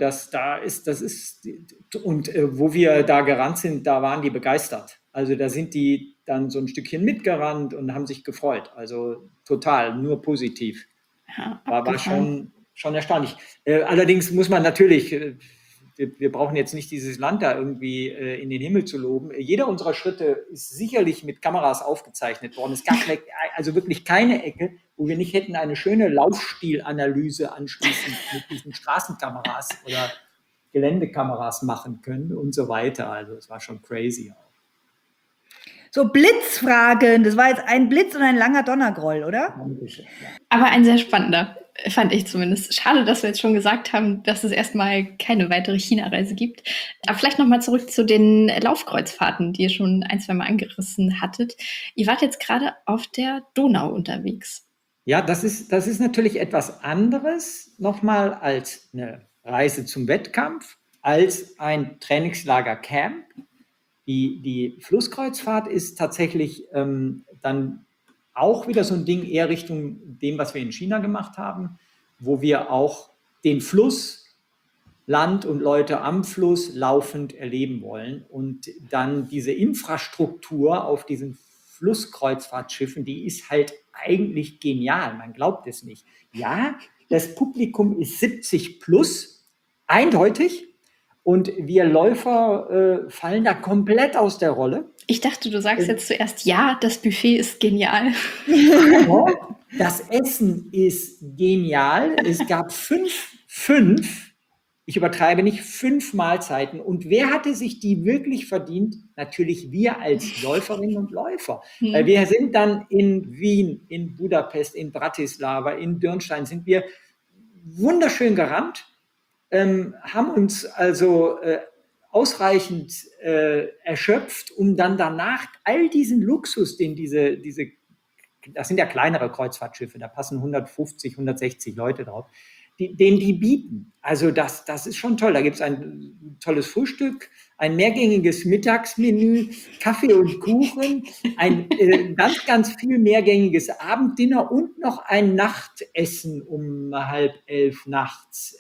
Speaker 3: wo wir da gerannt sind, da waren die begeistert. Also da sind die dann so ein Stückchen mitgerannt und haben sich gefreut. Also total, nur positiv.
Speaker 1: Ja,
Speaker 3: war schon erstaunlich. Allerdings muss man natürlich, wir brauchen jetzt nicht dieses Land da irgendwie in den Himmel zu loben. Jeder unserer Schritte ist sicherlich mit Kameras aufgezeichnet worden. Es gab also wirklich keine Ecke, wo wir nicht hätten eine schöne Laufstilanalyse anschließend mit diesen Straßenkameras oder Geländekameras machen können und so weiter. Also es war schon crazy auch.
Speaker 2: So, Blitzfragen. Das war jetzt ein Blitz und ein langer Donnergroll, oder?
Speaker 1: Aber ein sehr spannender, fand ich zumindest. Schade, dass wir jetzt schon gesagt haben, dass es erstmal keine weitere China-Reise gibt. Aber vielleicht nochmal zurück zu den Laufkreuzfahrten, die ihr schon ein, zwei Mal angerissen hattet. Ihr wart jetzt gerade auf der Donau unterwegs.
Speaker 3: Ja, das ist natürlich etwas anderes nochmal als eine Reise zum Wettkampf, als ein Trainingslager-Camp. Die Flusskreuzfahrt ist tatsächlich dann auch wieder so ein Ding eher Richtung dem, was wir in China gemacht haben, wo wir auch den Fluss, Land und Leute am Fluss laufend erleben wollen. Und dann diese Infrastruktur auf diesen Flusskreuzfahrtschiffen, die ist halt eigentlich genial. Man glaubt es nicht. Ja, das Publikum ist 70 plus, eindeutig. Und wir Läufer fallen da komplett aus der Rolle.
Speaker 1: Ich dachte, du sagst jetzt zuerst, ja, das Buffet ist genial.
Speaker 3: Das Essen ist genial. Es gab fünf, ich übertreibe nicht, 5 Mahlzeiten. Und wer hatte sich die wirklich verdient? Natürlich wir als Läuferinnen und Läufer. Weil wir sind dann in Wien, in Budapest, in Bratislava, in Dürnstein, sind wir wunderschön gerannt. Haben uns also ausreichend erschöpft, um dann danach all diesen Luxus, den das sind ja kleinere Kreuzfahrtschiffe, da passen 150, 160 Leute drauf, den die bieten. Also das ist schon toll. Da gibt es ein tolles Frühstück, ein mehrgängiges Mittagsmenü, Kaffee und Kuchen, ein ganz, ganz viel mehrgängiges Abenddinner und noch ein Nachtessen um 10:30 nachts.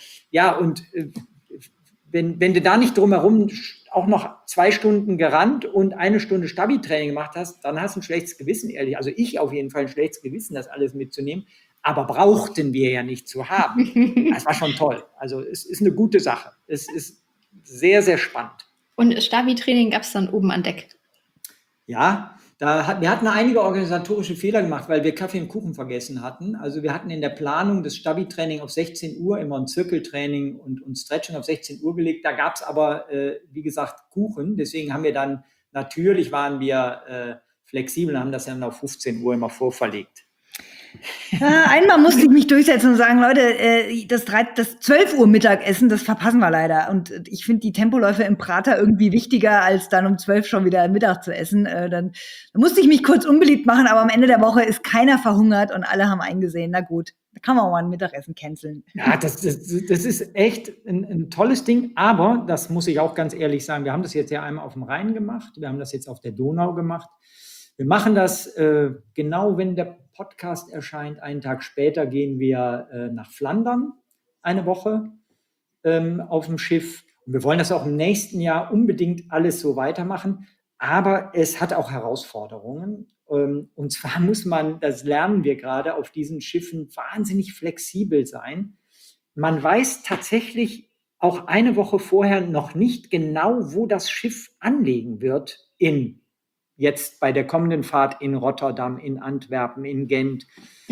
Speaker 3: Wenn du da nicht drumherum auch noch 2 Stunden gerannt und 1 Stunde Stabi-Training gemacht hast, dann hast du ein schlechtes Gewissen, ehrlich. Also ich auf jeden Fall ein schlechtes Gewissen, das alles mitzunehmen. Aber brauchten wir ja nicht zu haben. Das war schon toll. Also es ist eine gute Sache. Es ist sehr, sehr spannend.
Speaker 1: Und Stabi-Training gab es dann oben an Deck?
Speaker 3: Ja, wir hatten einige organisatorische Fehler gemacht, weil wir Kaffee und Kuchen vergessen hatten. Also wir hatten in der Planung das Stabi-Training auf 16 Uhr, immer ein Zirkeltraining und Stretching auf 16 Uhr gelegt. Da gab es aber, wie gesagt, Kuchen. Deswegen haben wir dann, natürlich waren wir flexibel, haben das dann auf 15 Uhr immer vorverlegt.
Speaker 2: Einmal musste ich mich durchsetzen und sagen, Leute, das 12 Uhr Mittagessen, das verpassen wir leider. Und ich finde die Tempoläufe im Prater irgendwie wichtiger, als dann um 12 schon wieder Mittag zu essen. Dann musste ich mich kurz unbeliebt machen, aber am Ende der Woche ist keiner verhungert und alle haben eingesehen, na gut, da kann man auch mal ein Mittagessen canceln.
Speaker 3: Ja, das ist echt ein tolles Ding, aber das muss ich auch ganz ehrlich sagen, wir haben das jetzt ja einmal auf dem Rhein gemacht, wir haben das jetzt auf der Donau gemacht. Wir machen das genau, wenn der Podcast erscheint. Einen Tag später gehen wir nach Flandern, eine Woche auf dem Schiff. Und wir wollen das auch im nächsten Jahr unbedingt alles so weitermachen. Aber es hat auch Herausforderungen. Und zwar muss man, das lernen wir gerade, auf diesen Schiffen wahnsinnig flexibel sein. Man weiß tatsächlich auch eine Woche vorher noch nicht genau, wo das Schiff anlegen wird jetzt bei der kommenden Fahrt in Rotterdam, in Antwerpen, in Gent.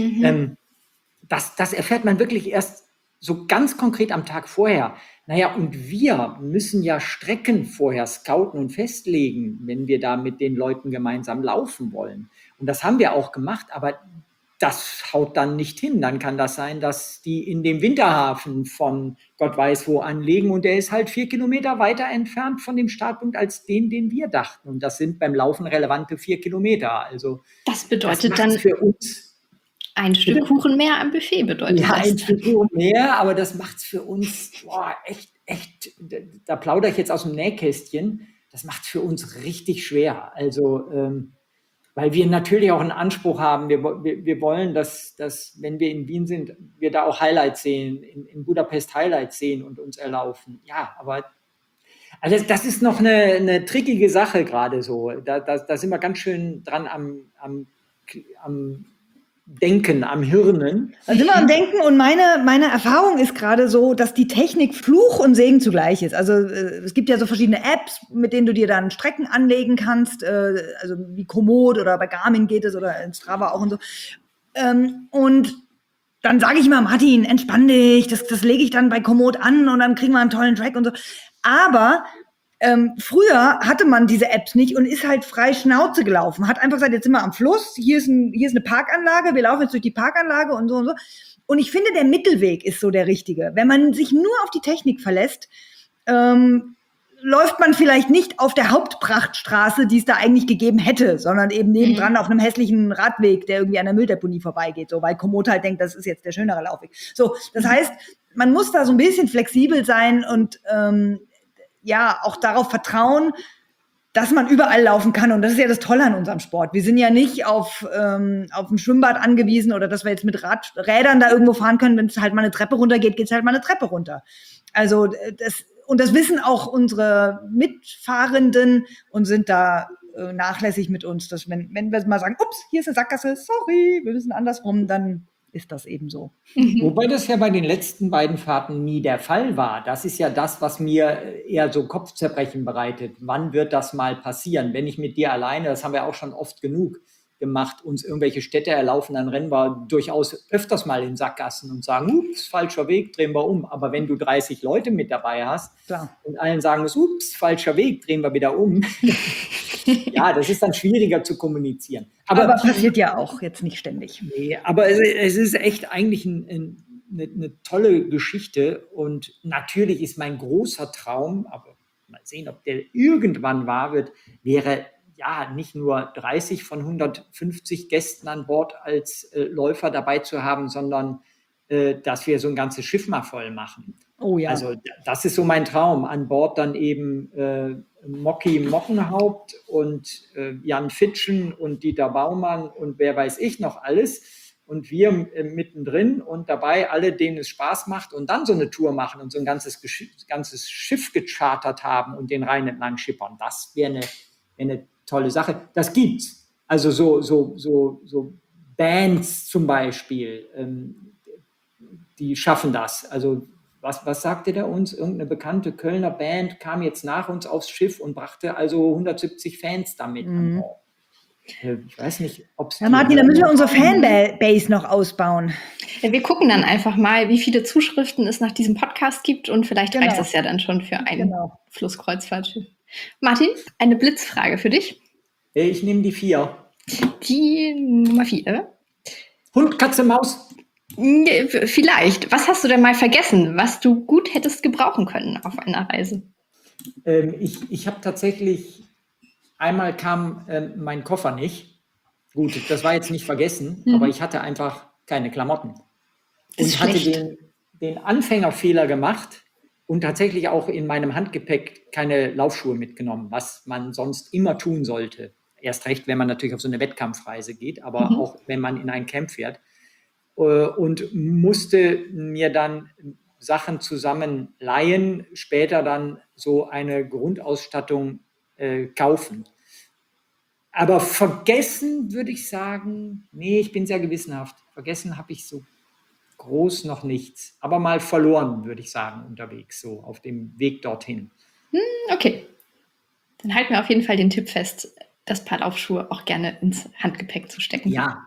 Speaker 3: Das erfährt man wirklich erst so ganz konkret am Tag vorher. Naja, und wir müssen ja Strecken vorher scouten und festlegen, wenn wir da mit den Leuten gemeinsam laufen wollen. Und das haben wir auch gemacht, aber das haut dann nicht hin. Dann kann das sein, dass die in dem Winterhafen von Gott weiß wo anlegen und der ist halt 4 Kilometer weiter entfernt von dem Startpunkt als den wir dachten. Und das sind beim Laufen relevante 4 Kilometer. Also
Speaker 1: das bedeutet
Speaker 3: das
Speaker 1: dann
Speaker 3: für uns
Speaker 1: ein Stück Kuchen mehr am Buffet bedeutet
Speaker 3: ja,
Speaker 1: das.
Speaker 3: ein Stück Kuchen mehr, aber das macht es für uns echt, da plaudere ich jetzt aus dem Nähkästchen, das macht es für uns richtig schwer. Also weil wir natürlich auch einen Anspruch haben. Wir wollen, dass, wenn wir in Wien sind, wir da auch Highlights sehen, in Budapest Highlights sehen und uns erlaufen. Ja, aber also das ist noch eine trickige Sache gerade so. Da sind wir ganz schön dran am Denken, am Hirnen.
Speaker 2: Da sind wir am Denken und meine Erfahrung ist gerade so, dass die Technik Fluch und Segen zugleich ist. Also es gibt ja so verschiedene Apps, mit denen du dir dann Strecken anlegen kannst, also wie Komoot oder bei Garmin geht es oder in Strava auch und so. Und dann sage ich mal, Martin, entspann dich, das lege ich dann bei Komoot an und dann kriegen wir einen tollen Track und so. Aber früher hatte man diese Apps nicht und ist halt frei Schnauze gelaufen. Hat einfach gesagt, jetzt sind wir am Fluss, hier ist eine Parkanlage, wir laufen jetzt durch die Parkanlage und so und so. Und ich finde, der Mittelweg ist so der richtige. Wenn man sich nur auf die Technik verlässt, läuft man vielleicht nicht auf der Hauptprachtstraße, die es da eigentlich gegeben hätte, sondern eben nebendran auf einem hässlichen Radweg, der irgendwie an der Mülldeponie vorbeigeht, so, weil Komoot halt denkt, das ist jetzt der schönere Laufweg. So, das heißt, man muss da so ein bisschen flexibel sein und auch darauf vertrauen, dass man überall laufen kann. Und das ist ja das Tolle an unserem Sport. Wir sind ja nicht auf ein Schwimmbad angewiesen oder dass wir jetzt mit Rädern da irgendwo fahren können. Wenn es halt mal eine Treppe runtergeht, geht es halt mal eine Treppe runter. Also das wissen auch unsere Mitfahrenden und sind da nachlässig mit uns. Dass wenn wir mal sagen, ups, hier ist eine Sackgasse, sorry, wir müssen andersrum, dann ist das eben so.
Speaker 3: Wobei das ja bei den letzten beiden Fahrten nie der Fall war. Das ist ja das, was mir eher so Kopfzerbrechen bereitet. Wann wird das mal passieren? Wenn ich mit dir alleine, das haben wir auch schon oft genug gemacht, uns irgendwelche Städte erlaufen, dann rennen wir durchaus öfters mal in Sackgassen und sagen, ups, falscher Weg, drehen wir um. Aber wenn du 30 Leute mit dabei hast und allen sagen, ups, falscher Weg, drehen wir wieder um. Ja, das ist dann schwieriger zu kommunizieren.
Speaker 2: Aber passiert ja auch jetzt nicht ständig.
Speaker 3: Nee, aber es ist echt eigentlich eine tolle Geschichte. Und natürlich ist mein großer Traum, aber mal sehen, ob der irgendwann wahr wird, wäre ja nicht nur 30 von 150 Gästen an Bord als Läufer dabei zu haben, sondern dass wir so ein ganzes Schiff mal voll machen.
Speaker 2: Oh ja.
Speaker 3: Also das ist so mein Traum. An Bord dann eben Mocky Mockenhaupt und Jan Fitschen und Dieter Baumann und wer weiß ich noch alles. Und wir mittendrin und dabei alle, denen es Spaß macht und dann so eine Tour machen und so ein ganzes Schiff gechartert haben und den Rhein entlang schippern. Das wäre eine tolle Sache. Das gibt's. Also so Bands zum Beispiel, die schaffen das. Also was sagte der uns? Irgendeine bekannte Kölner Band kam jetzt nach uns aufs Schiff und brachte also 170 Fans damit an Bord. Ich weiß nicht, ob es...
Speaker 2: Ja, Martin, da müssen wir unsere Fanbase noch ausbauen.
Speaker 1: Ja, wir gucken dann einfach mal, wie viele Zuschriften es nach diesem Podcast gibt und vielleicht reicht das ja dann schon für ein Flusskreuzfahrtschiff. Martin, eine Blitzfrage für dich.
Speaker 3: Ich nehme die 4.
Speaker 1: Die Nummer 4.
Speaker 3: Hund, Katze, Maus.
Speaker 1: Vielleicht. Was hast du denn mal vergessen, was du gut hättest gebrauchen können auf einer Reise?
Speaker 3: Ich habe tatsächlich, einmal kam mein Koffer nicht. Gut, das war jetzt nicht vergessen, aber ich hatte einfach keine Klamotten. Und hatte den Anfängerfehler gemacht und tatsächlich auch in meinem Handgepäck keine Laufschuhe mitgenommen, was man sonst immer tun sollte. Erst recht, wenn man natürlich auf so eine Wettkampfreise geht, aber auch wenn man in ein Camp fährt. Und musste mir dann Sachen zusammen leihen, später dann so eine Grundausstattung kaufen. Aber vergessen würde ich sagen, nee, ich bin sehr gewissenhaft. Vergessen habe ich so groß noch nichts. Aber mal verloren, würde ich sagen, unterwegs, so auf dem Weg dorthin.
Speaker 1: Okay. Dann halten wir auf jeden Fall den Tipp fest, das Paar Laufschuhe auch gerne ins Handgepäck zu stecken.
Speaker 3: Ja.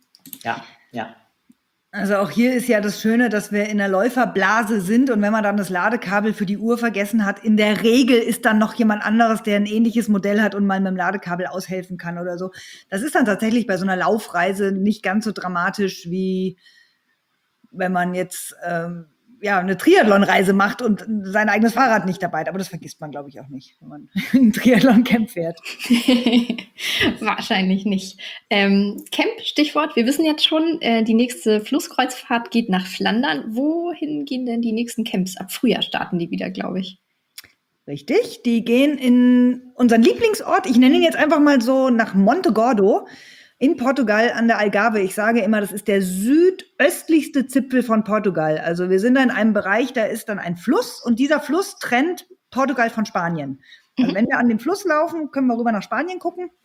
Speaker 2: Also auch hier ist ja das Schöne, dass wir in der Läuferblase sind und wenn man dann das Ladekabel für die Uhr vergessen hat, in der Regel ist dann noch jemand anderes, der ein ähnliches Modell hat und mal mit dem Ladekabel aushelfen kann oder so. Das ist dann tatsächlich bei so einer Laufreise nicht ganz so dramatisch, wie wenn man jetzt eine Triathlon-Reise macht und sein eigenes Fahrrad nicht dabei hat. Aber das vergisst man, glaube ich, auch nicht, wenn man ein Triathlon-Camp fährt.
Speaker 1: Wahrscheinlich nicht. Camp, Stichwort. Wir wissen jetzt schon, die nächste Flusskreuzfahrt geht nach Flandern. Wohin gehen denn die nächsten Camps? Ab Frühjahr starten die wieder, glaube ich.
Speaker 2: Richtig, die gehen in unseren Lieblingsort. Ich nenne ihn jetzt einfach mal so nach Monte Gordo in Portugal an der Algarve. Ich sage immer, das ist der südöstlichste Zipfel von Portugal. Also wir sind da in einem Bereich, da ist dann ein Fluss und dieser Fluss trennt Portugal von Spanien. Also wenn wir an dem Fluss laufen, können wir rüber nach Spanien gucken.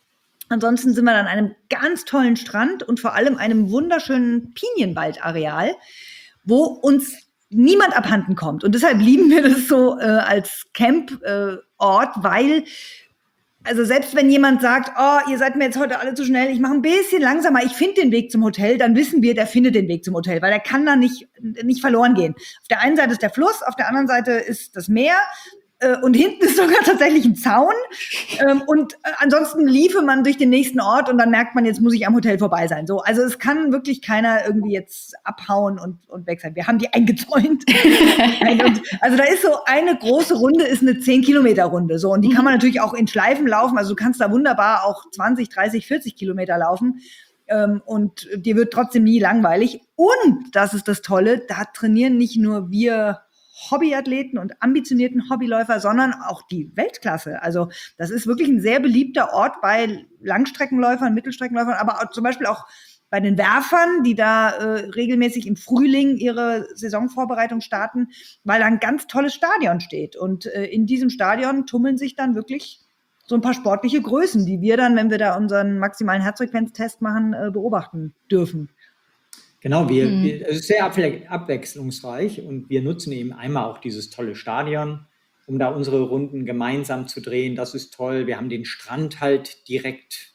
Speaker 2: Ansonsten sind wir dann an einem ganz tollen Strand und vor allem einem wunderschönen Pinienwaldareal, wo uns niemand abhanden kommt. Und deshalb lieben wir das so als Camport, weil, also selbst wenn jemand sagt, oh, ihr seid mir jetzt heute alle zu schnell, ich mache ein bisschen langsamer, ich finde den Weg zum Hotel, dann wissen wir, der findet den Weg zum Hotel, weil der kann da nicht verloren gehen. Auf der einen Seite ist der Fluss, auf der anderen Seite ist das Meer. Und hinten ist sogar tatsächlich ein Zaun. Und ansonsten liefe man durch den nächsten Ort und dann merkt man, jetzt muss ich am Hotel vorbei sein. So, also es kann wirklich keiner irgendwie jetzt abhauen und weg sein. Wir haben die eingezäunt. Also da ist so eine große Runde, ist eine 10-Kilometer-Runde. So, und die kann man natürlich auch in Schleifen laufen. Also du kannst da wunderbar auch 20, 30, 40 Kilometer laufen. Und dir wird trotzdem nie langweilig. Und das ist das Tolle, da trainieren nicht nur wir Hobbyathleten und ambitionierten Hobbyläufer, sondern auch die Weltklasse. Also das ist wirklich ein sehr beliebter Ort bei Langstreckenläufern, Mittelstreckenläufern, aber auch, zum Beispiel auch bei den Werfern, die da regelmäßig im Frühling ihre Saisonvorbereitung starten, weil da ein ganz tolles Stadion steht. Und in diesem Stadion tummeln sich dann wirklich so ein paar sportliche Größen, die wir dann, wenn wir da unseren maximalen Herzfrequenztest machen, beobachten dürfen.
Speaker 3: Genau, es ist sehr abwechslungsreich und wir nutzen eben einmal auch dieses tolle Stadion, um da unsere Runden gemeinsam zu drehen. Das ist toll. Wir haben den Strand halt direkt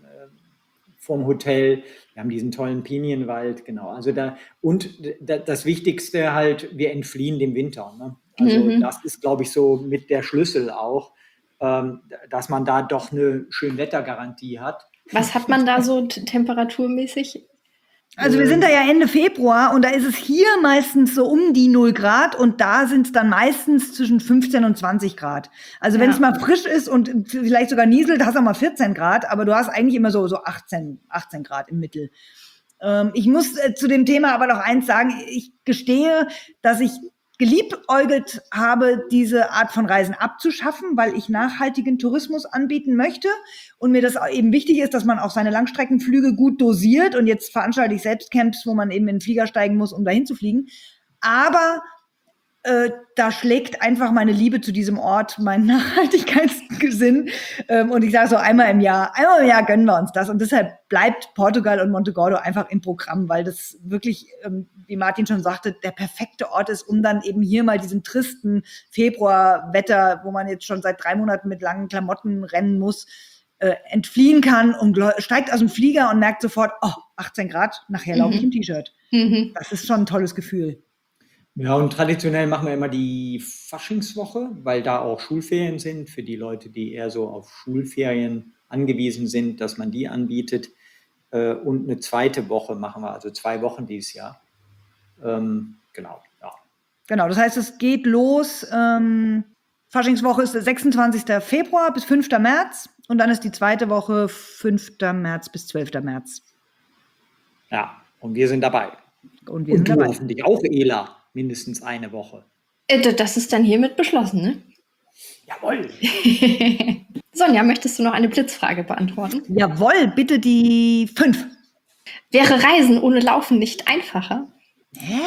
Speaker 3: vorm Hotel. Wir haben diesen tollen Pinienwald, genau. Also das Wichtigste halt, wir entfliehen dem Winter. Ne? Also das ist, glaube ich, so mit der Schlüssel auch, dass man da doch eine Schönwettergarantie hat.
Speaker 1: Was hat man da so temperaturmäßig?
Speaker 2: Also wir sind da ja Ende Februar und da ist es hier meistens so um die 0 Grad und da sind es dann meistens zwischen 15 und 20 Grad. Also wenn es mal frisch ist und vielleicht sogar nieselt, hast du auch mal 14 Grad, aber du hast eigentlich immer so 18 Grad im Mittel. Ich muss zu dem Thema aber noch eins sagen. Ich gestehe, dass ich geliebäugelt habe, diese Art von Reisen abzuschaffen, weil ich nachhaltigen Tourismus anbieten möchte und mir das eben wichtig ist, dass man auch seine Langstreckenflüge gut dosiert und jetzt veranstalte ich selbst Camps, wo man eben in den Flieger steigen muss, um dahin zu fliegen. Aber da schlägt einfach meine Liebe zu diesem Ort, mein Nachhaltigkeitssinn. Und ich sage so, einmal im Jahr gönnen wir uns das. Und deshalb bleibt Portugal und Monte Gordo einfach im Programm, weil das wirklich, wie Martin schon sagte, der perfekte Ort ist, um dann eben hier mal diesem tristen Februarwetter, wo man jetzt schon seit 3 Monaten mit langen Klamotten rennen muss, entfliehen kann und steigt aus dem Flieger und merkt sofort, 18 Grad, nachher laufe ich im T-Shirt. Das ist schon ein tolles Gefühl.
Speaker 3: Ja, und traditionell machen wir immer die Faschingswoche, weil da auch Schulferien sind für die Leute, die eher so auf Schulferien angewiesen sind, dass man die anbietet. Und eine zweite Woche machen wir, also 2 Wochen dieses Jahr. Genau, ja.
Speaker 2: Genau, das heißt, es geht los. Faschingswoche ist der 26. Februar bis 5. März und dann ist die zweite Woche 5. März bis 12. März.
Speaker 3: Ja, und wir sind dabei.
Speaker 2: Und wir sind dabei.
Speaker 3: Hoffentlich auch, Ela. Mindestens eine Woche.
Speaker 1: Das ist dann hiermit beschlossen, ne?
Speaker 3: Jawohl.
Speaker 1: Sonja, möchtest du noch eine Blitzfrage beantworten?
Speaker 2: Jawohl, bitte die 5.
Speaker 1: Wäre Reisen ohne Laufen nicht einfacher?
Speaker 2: Hä?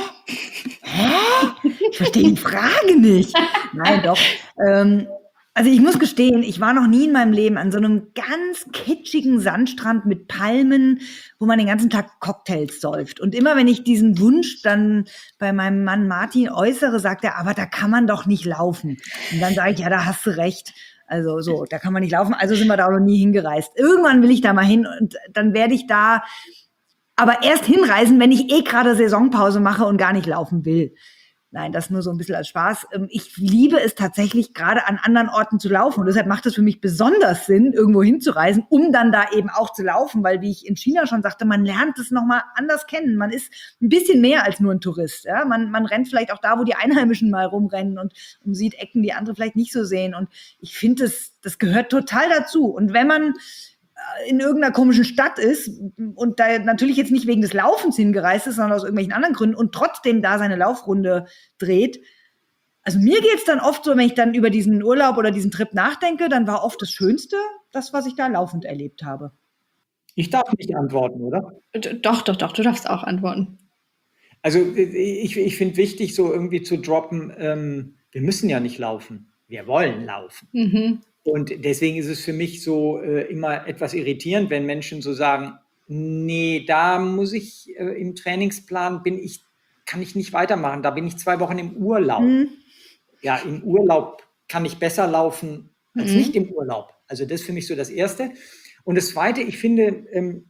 Speaker 2: Ich verstehe die Frage nicht. Nein, doch. Also ich muss gestehen, ich war noch nie in meinem Leben an so einem ganz kitschigen Sandstrand mit Palmen, wo man den ganzen Tag Cocktails säuft. Und immer wenn ich diesen Wunsch dann bei meinem Mann Martin äußere, sagt er, aber da kann man doch nicht laufen. Und dann sage ich, ja, da hast du recht. Also so, da kann man nicht laufen. Also sind wir da auch noch nie hingereist. Irgendwann will ich da mal hin und dann werde ich da aber erst hinreisen, wenn ich gerade Saisonpause mache und gar nicht laufen will. Nein, das nur so ein bisschen als Spaß. Ich liebe es tatsächlich, gerade an anderen Orten zu laufen. Und deshalb macht es für mich besonders Sinn, irgendwo hinzureisen, um dann da eben auch zu laufen. Weil, wie ich in China schon sagte, man lernt es nochmal anders kennen. Man ist ein bisschen mehr als nur ein Tourist. Ja? Man rennt vielleicht auch da, wo die Einheimischen mal rumrennen und sieht Ecken, die andere vielleicht nicht so sehen. Und ich finde, das gehört total dazu. Und wenn man in irgendeiner komischen Stadt ist und da natürlich jetzt nicht wegen des Laufens hingereist ist, sondern aus irgendwelchen anderen Gründen und trotzdem da seine Laufrunde dreht. Also mir geht's dann oft so, wenn ich dann über diesen Urlaub oder diesen Trip nachdenke, dann war oft das Schönste das, was ich da laufend erlebt habe.
Speaker 3: Ich darf nicht antworten, oder?
Speaker 1: Doch, du darfst auch antworten.
Speaker 3: Also ich finde wichtig, so irgendwie zu droppen, wir müssen ja nicht laufen, wir wollen laufen. Und deswegen ist es für mich so immer etwas irritierend, wenn Menschen so sagen, nee, da muss ich im Trainingsplan kann ich nicht weitermachen, da bin ich 2 Wochen im Urlaub. Ja, im Urlaub kann ich besser laufen als nicht im Urlaub. Also das ist für mich so das Erste. Und das Zweite, ich finde,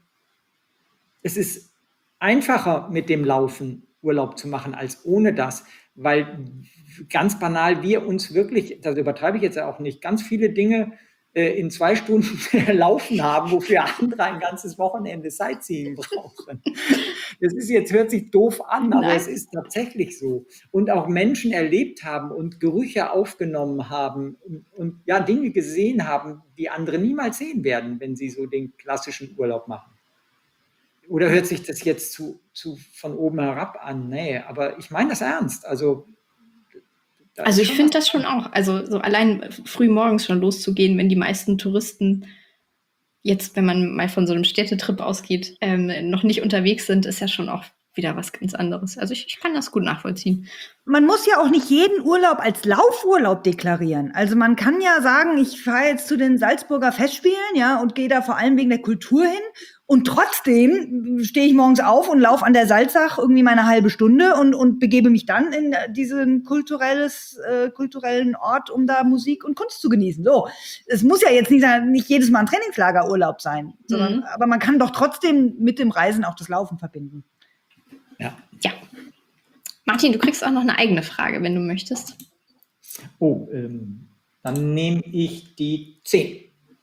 Speaker 3: es ist einfacher mit dem Laufen Urlaub zu machen als ohne das, weil ganz banal wir uns wirklich, das übertreibe ich jetzt auch nicht, ganz viele Dinge in 2 Stunden laufen haben, wofür andere ein ganzes Wochenende Sightseeing brauchen. Das hört sich doof an, aber es ist tatsächlich so. Und auch Menschen erlebt haben und Gerüche aufgenommen haben und ja, Dinge gesehen haben, die andere niemals sehen werden, wenn sie so den klassischen Urlaub machen. Oder hört sich das jetzt zu von oben herab an? Nee, aber ich meine das ernst. Also
Speaker 1: ich finde das schon auch. Also so allein früh morgens schon loszugehen, wenn die meisten Touristen jetzt, wenn man mal von so einem Städtetrip ausgeht, noch nicht unterwegs sind, ist ja schon auch wieder was ganz anderes. Also ich kann das gut nachvollziehen.
Speaker 2: Man muss ja auch nicht jeden Urlaub als Laufurlaub deklarieren. Also man kann ja sagen, ich fahre jetzt zu den Salzburger Festspielen, ja, und gehe da vor allem wegen der Kultur hin. Und trotzdem stehe ich morgens auf und laufe an der Salzach irgendwie meine halbe Stunde und begebe mich dann in diesen kulturellen Ort, um da Musik und Kunst zu genießen. So, es muss ja jetzt nicht jedes Mal ein Trainingslagerurlaub sein, sondern, aber man kann doch trotzdem mit dem Reisen auch das Laufen verbinden.
Speaker 3: Ja.
Speaker 1: Martin, du kriegst auch noch eine eigene Frage, wenn du möchtest.
Speaker 3: Oh, dann nehme ich die 10.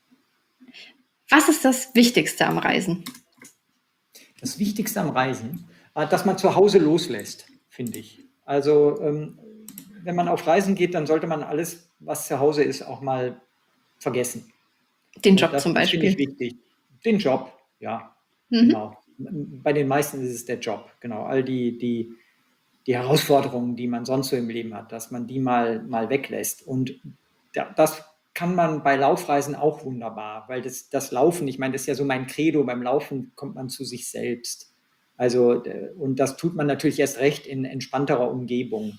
Speaker 1: Was ist das Wichtigste am Reisen?
Speaker 3: Das Wichtigste am Reisen, dass man zu Hause loslässt, finde ich. Also wenn man auf Reisen geht, dann sollte man alles, was zu Hause ist, auch mal vergessen.
Speaker 1: Den Job zum Beispiel.
Speaker 3: Das finde ich wichtig. Den Job, ja, genau. Bei den meisten ist es der Job, genau. All die Herausforderungen, die man sonst so im Leben hat, dass man die mal weglässt. Und das kann man bei Laufreisen auch wunderbar, weil das Laufen, ich meine, das ist ja so mein Credo, beim Laufen kommt man zu sich selbst. Also, und das tut man natürlich erst recht in entspannterer Umgebung,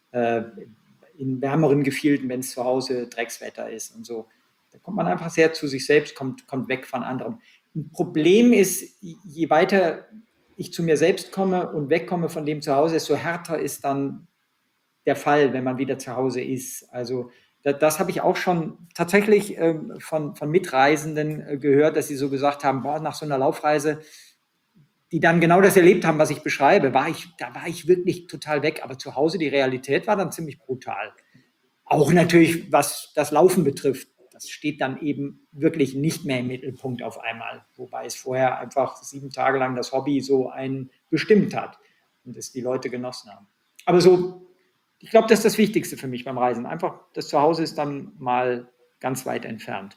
Speaker 3: in wärmeren Gefilden, wenn es zu Hause Dreckswetter ist und so. Da kommt man einfach sehr zu sich selbst, kommt weg von anderen. Ein Problem ist, je weiter ich zu mir selbst komme und wegkomme von dem zu Hause, desto härter ist dann der Fall, wenn man wieder zu Hause ist. Also das habe ich auch schon tatsächlich von Mitreisenden gehört, dass sie so gesagt haben, boah, nach so einer Laufreise, die dann genau das erlebt haben, was ich beschreibe, da war ich wirklich total weg. Aber zu Hause, die Realität war dann ziemlich brutal. Auch natürlich, was das Laufen betrifft. Das steht dann eben wirklich nicht mehr im Mittelpunkt auf einmal, wobei es vorher einfach 7 Tage lang das Hobby so einen bestimmt hat und es die Leute genossen haben. Aber so, ich glaube, das ist das Wichtigste für mich beim Reisen. Einfach, das Zuhause ist dann mal ganz weit entfernt.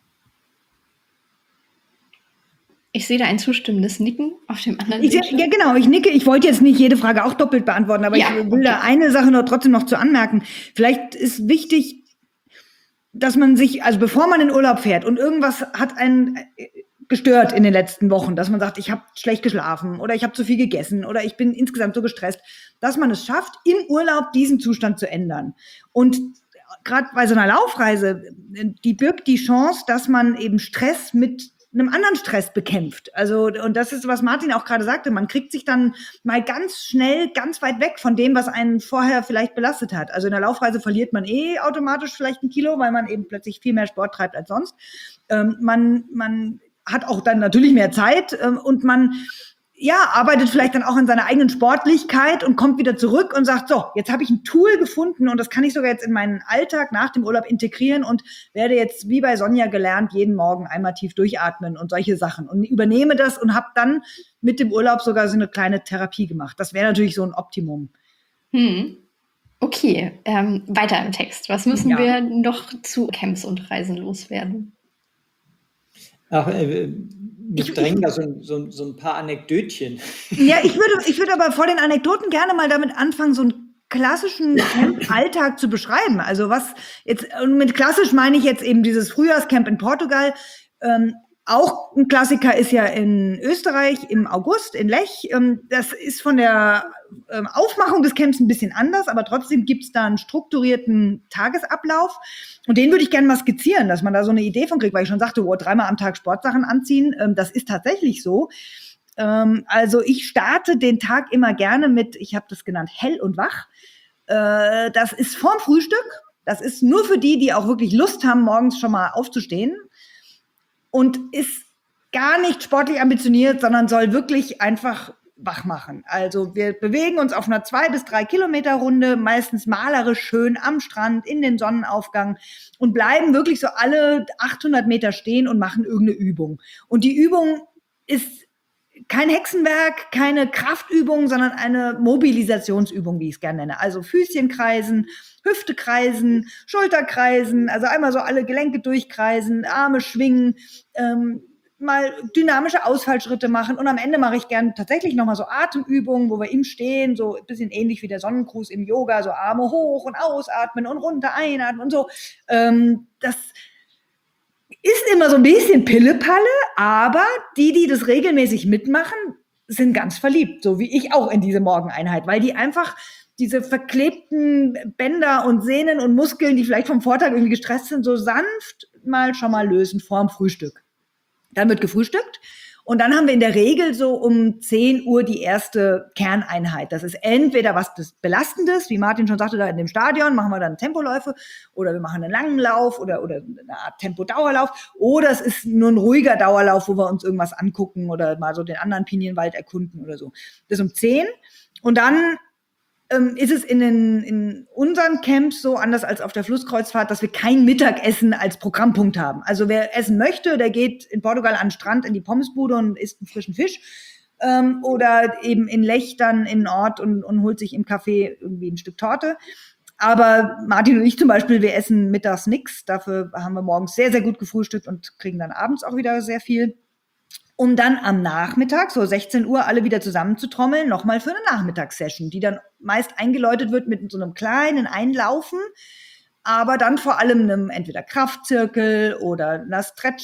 Speaker 1: Ich sehe da ein zustimmendes Nicken auf dem anderen
Speaker 2: Bildschirm. Ja, genau, ich nicke. Ich wollte jetzt nicht jede Frage auch doppelt beantworten, aber ich will da eine Sache trotzdem noch zu anmerken. Vielleicht ist wichtig, dass man sich, also bevor man in Urlaub fährt und irgendwas hat einen gestört in den letzten Wochen, dass man sagt, ich habe schlecht geschlafen oder ich habe zu viel gegessen oder ich bin insgesamt so gestresst, dass man es schafft, im Urlaub diesen Zustand zu ändern. Und gerade bei so einer Laufreise, die birgt die Chance, dass man eben Stress mit einem anderen Stress bekämpft. Also, und das ist, was Martin auch gerade sagte, man kriegt sich dann mal ganz schnell ganz weit weg von dem, was einen vorher vielleicht belastet hat. Also in der Laufreise verliert man automatisch vielleicht 1 Kilo, weil man eben plötzlich viel mehr Sport treibt als sonst. Man hat auch dann natürlich mehr Zeit und man arbeitet vielleicht dann auch an seiner eigenen Sportlichkeit und kommt wieder zurück und sagt, so, jetzt habe ich ein Tool gefunden und das kann ich sogar jetzt in meinen Alltag nach dem Urlaub integrieren und werde jetzt wie bei Sonja gelernt, jeden Morgen einmal tief durchatmen und solche Sachen und übernehme das und habe dann mit dem Urlaub sogar so eine kleine Therapie gemacht. Das wäre natürlich so ein Optimum.
Speaker 1: Okay, weiter im Text. Was müssen wir noch zu Camps und Reisen loswerden?
Speaker 3: Ach, mich drängen da so ein paar Anekdötchen.
Speaker 2: Ja, ich würde aber vor den Anekdoten gerne mal damit anfangen, so einen klassischen Camp-Alltag zu beschreiben. Also was jetzt, und mit klassisch meine ich jetzt eben dieses Frühjahrscamp in Portugal. Auch ein Klassiker ist ja in Österreich im August in Lech. Das ist von der Aufmachung des Camps ein bisschen anders, aber trotzdem gibt es da einen strukturierten Tagesablauf. Und den würde ich gerne mal skizzieren, dass man da so eine Idee von kriegt, weil ich schon sagte, 3-mal am Tag Sportsachen anziehen. Das ist tatsächlich so. Also ich starte den Tag immer gerne mit, ich habe das genannt, hell und wach. Das ist vorm Frühstück. Das ist nur für die auch wirklich Lust haben, morgens schon mal aufzustehen. Und ist gar nicht sportlich ambitioniert, sondern soll wirklich einfach wach machen. Also wir bewegen uns auf einer 2 bis 3 Kilometer Runde, meistens malerisch schön am Strand, in den Sonnenaufgang und bleiben wirklich so alle 800 Meter stehen und machen irgendeine Übung. Und die Übung ist kein Hexenwerk, keine Kraftübung, sondern eine Mobilisationsübung, wie ich es gerne nenne. Also Füßchen kreisen, Hüfte kreisen, Schulter kreisen, also einmal so alle Gelenke durchkreisen, Arme schwingen, mal dynamische Ausfallschritte machen und am Ende mache ich gern tatsächlich nochmal so Atemübungen, wo wir im Stehen, so ein bisschen ähnlich wie der Sonnengruß im Yoga, so Arme hoch und ausatmen und runter einatmen und so. Das ist immer so ein bisschen Pillepalle, aber die das regelmäßig mitmachen, sind ganz verliebt, so wie ich auch in diese Morgeneinheit, weil die einfach diese verklebten Bänder und Sehnen und Muskeln, die vielleicht vom Vortag irgendwie gestresst sind, so sanft schon mal lösen vorm Frühstück. Dann wird gefrühstückt und dann haben wir in der Regel so um 10 Uhr die erste Kerneinheit. Das ist entweder was Belastendes, wie Martin schon sagte, da in dem Stadion machen wir dann Tempoläufe oder wir machen einen langen Lauf oder eine Art Tempodauerlauf oder es ist nur ein ruhiger Dauerlauf, wo wir uns irgendwas angucken oder mal so den anderen Pinienwald erkunden oder so. Das ist um 10 und dann ist es in unseren Camps so, anders als auf der Flusskreuzfahrt, dass wir kein Mittagessen als Programmpunkt haben. Also wer essen möchte, der geht in Portugal an den Strand in die Pommesbude und isst einen frischen Fisch. Oder eben in Lech dann in den Ort und holt sich im Café irgendwie ein Stück Torte. Aber Martin und ich zum Beispiel, wir essen mittags nichts. Dafür haben wir morgens sehr, sehr gut gefrühstückt und kriegen dann abends auch wieder sehr viel. Um dann am Nachmittag, so 16 Uhr, alle wieder zusammenzutrommeln, nochmal für eine Nachmittagssession, die dann meist eingeläutet wird mit so einem kleinen Einlaufen, aber dann vor allem einem entweder Kraftzirkel oder einer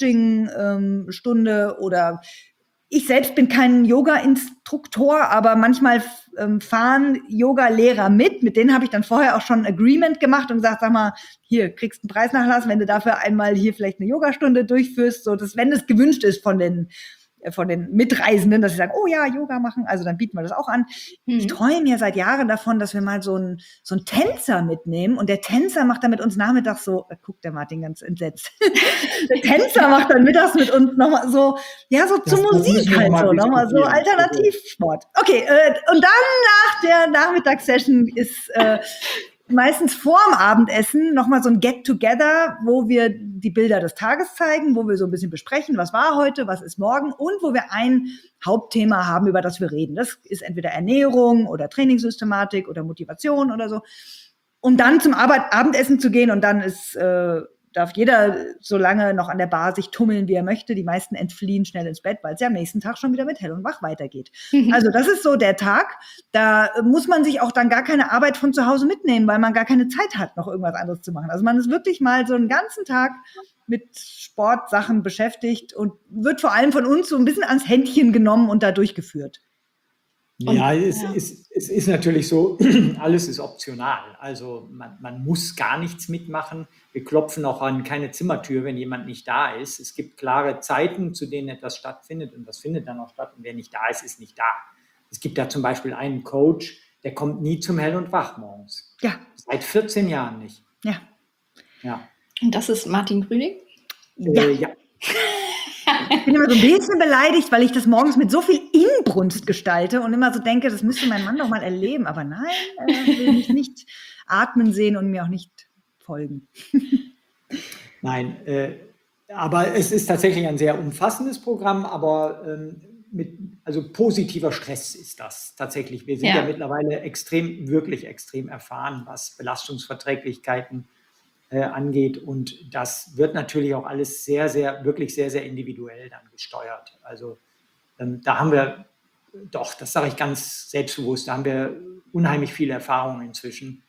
Speaker 2: Stretching-Stunde oder ich selbst bin kein Yoga-Instruktor, aber manchmal fahren Yoga-Lehrer mit denen habe ich dann vorher auch schon ein Agreement gemacht und gesagt, sag mal, hier kriegst du einen Preisnachlass, wenn du dafür einmal hier vielleicht eine Yogastunde durchführst, so dass, wenn das gewünscht ist von den Mitreisenden, dass sie sagen, oh ja, Yoga machen, also dann bieten wir das auch an. Ich träume ja seit Jahren davon, dass wir mal so einen Tänzer mitnehmen und der Tänzer macht dann mit uns nachmittags so, guckt der Martin ganz entsetzt, der Tänzer macht dann mittags mit uns nochmal so, ja, so zur Musik halt so, nochmal so Alternativsport. Okay, und dann nach der Nachmittagssession ist meistens vorm Abendessen nochmal so ein Get-Together, wo wir die Bilder des Tages zeigen, wo wir so ein bisschen besprechen, was war heute, was ist morgen und wo wir ein Hauptthema haben, über das wir reden. Das ist entweder Ernährung oder Trainingssystematik oder Motivation oder so. Um dann zum Abendessen zu gehen und dann darf jeder so lange noch an der Bar sich tummeln, wie er möchte. Die meisten entfliehen schnell ins Bett, weil es ja am nächsten Tag schon wieder mit hell und wach weitergeht. Also das ist so der Tag. Da muss man sich auch dann gar keine Arbeit von zu Hause mitnehmen, weil man gar keine Zeit hat, noch irgendwas anderes zu machen. Also man ist wirklich mal so einen ganzen Tag mit Sportsachen beschäftigt und wird vor allem von uns so ein bisschen ans Händchen genommen und da durchgeführt.
Speaker 3: Ja, es ist natürlich so, alles ist optional. Also man muss gar nichts mitmachen. Wir klopfen auch an keine Zimmertür, wenn jemand nicht da ist. Es gibt klare Zeiten, zu denen etwas stattfindet und das findet dann auch statt. Und wer nicht da ist, ist nicht da. Es gibt da zum Beispiel einen Coach, der kommt nie zum Hell und Wach morgens.
Speaker 2: Ja.
Speaker 3: Seit 14 Jahren nicht.
Speaker 2: Ja.
Speaker 1: Und das ist Martin Grüning?
Speaker 3: Ja.
Speaker 2: Ich bin immer so ein bisschen beleidigt, weil ich das morgens mit so viel Inbrunst gestalte und immer so denke, das müsste mein Mann doch mal erleben. Aber nein, er will mich nicht atmen sehen und mir auch nicht folgen.
Speaker 3: Nein, aber es ist tatsächlich ein sehr umfassendes Programm, aber also positiver Stress ist das tatsächlich. Wir sind ja mittlerweile wirklich extrem erfahren, was Belastungsverträglichkeiten angeht und das wird natürlich auch alles wirklich sehr, sehr individuell dann gesteuert. Also da haben wir doch, das sage ich ganz selbstbewusst, da haben wir unheimlich viel Erfahrung inzwischen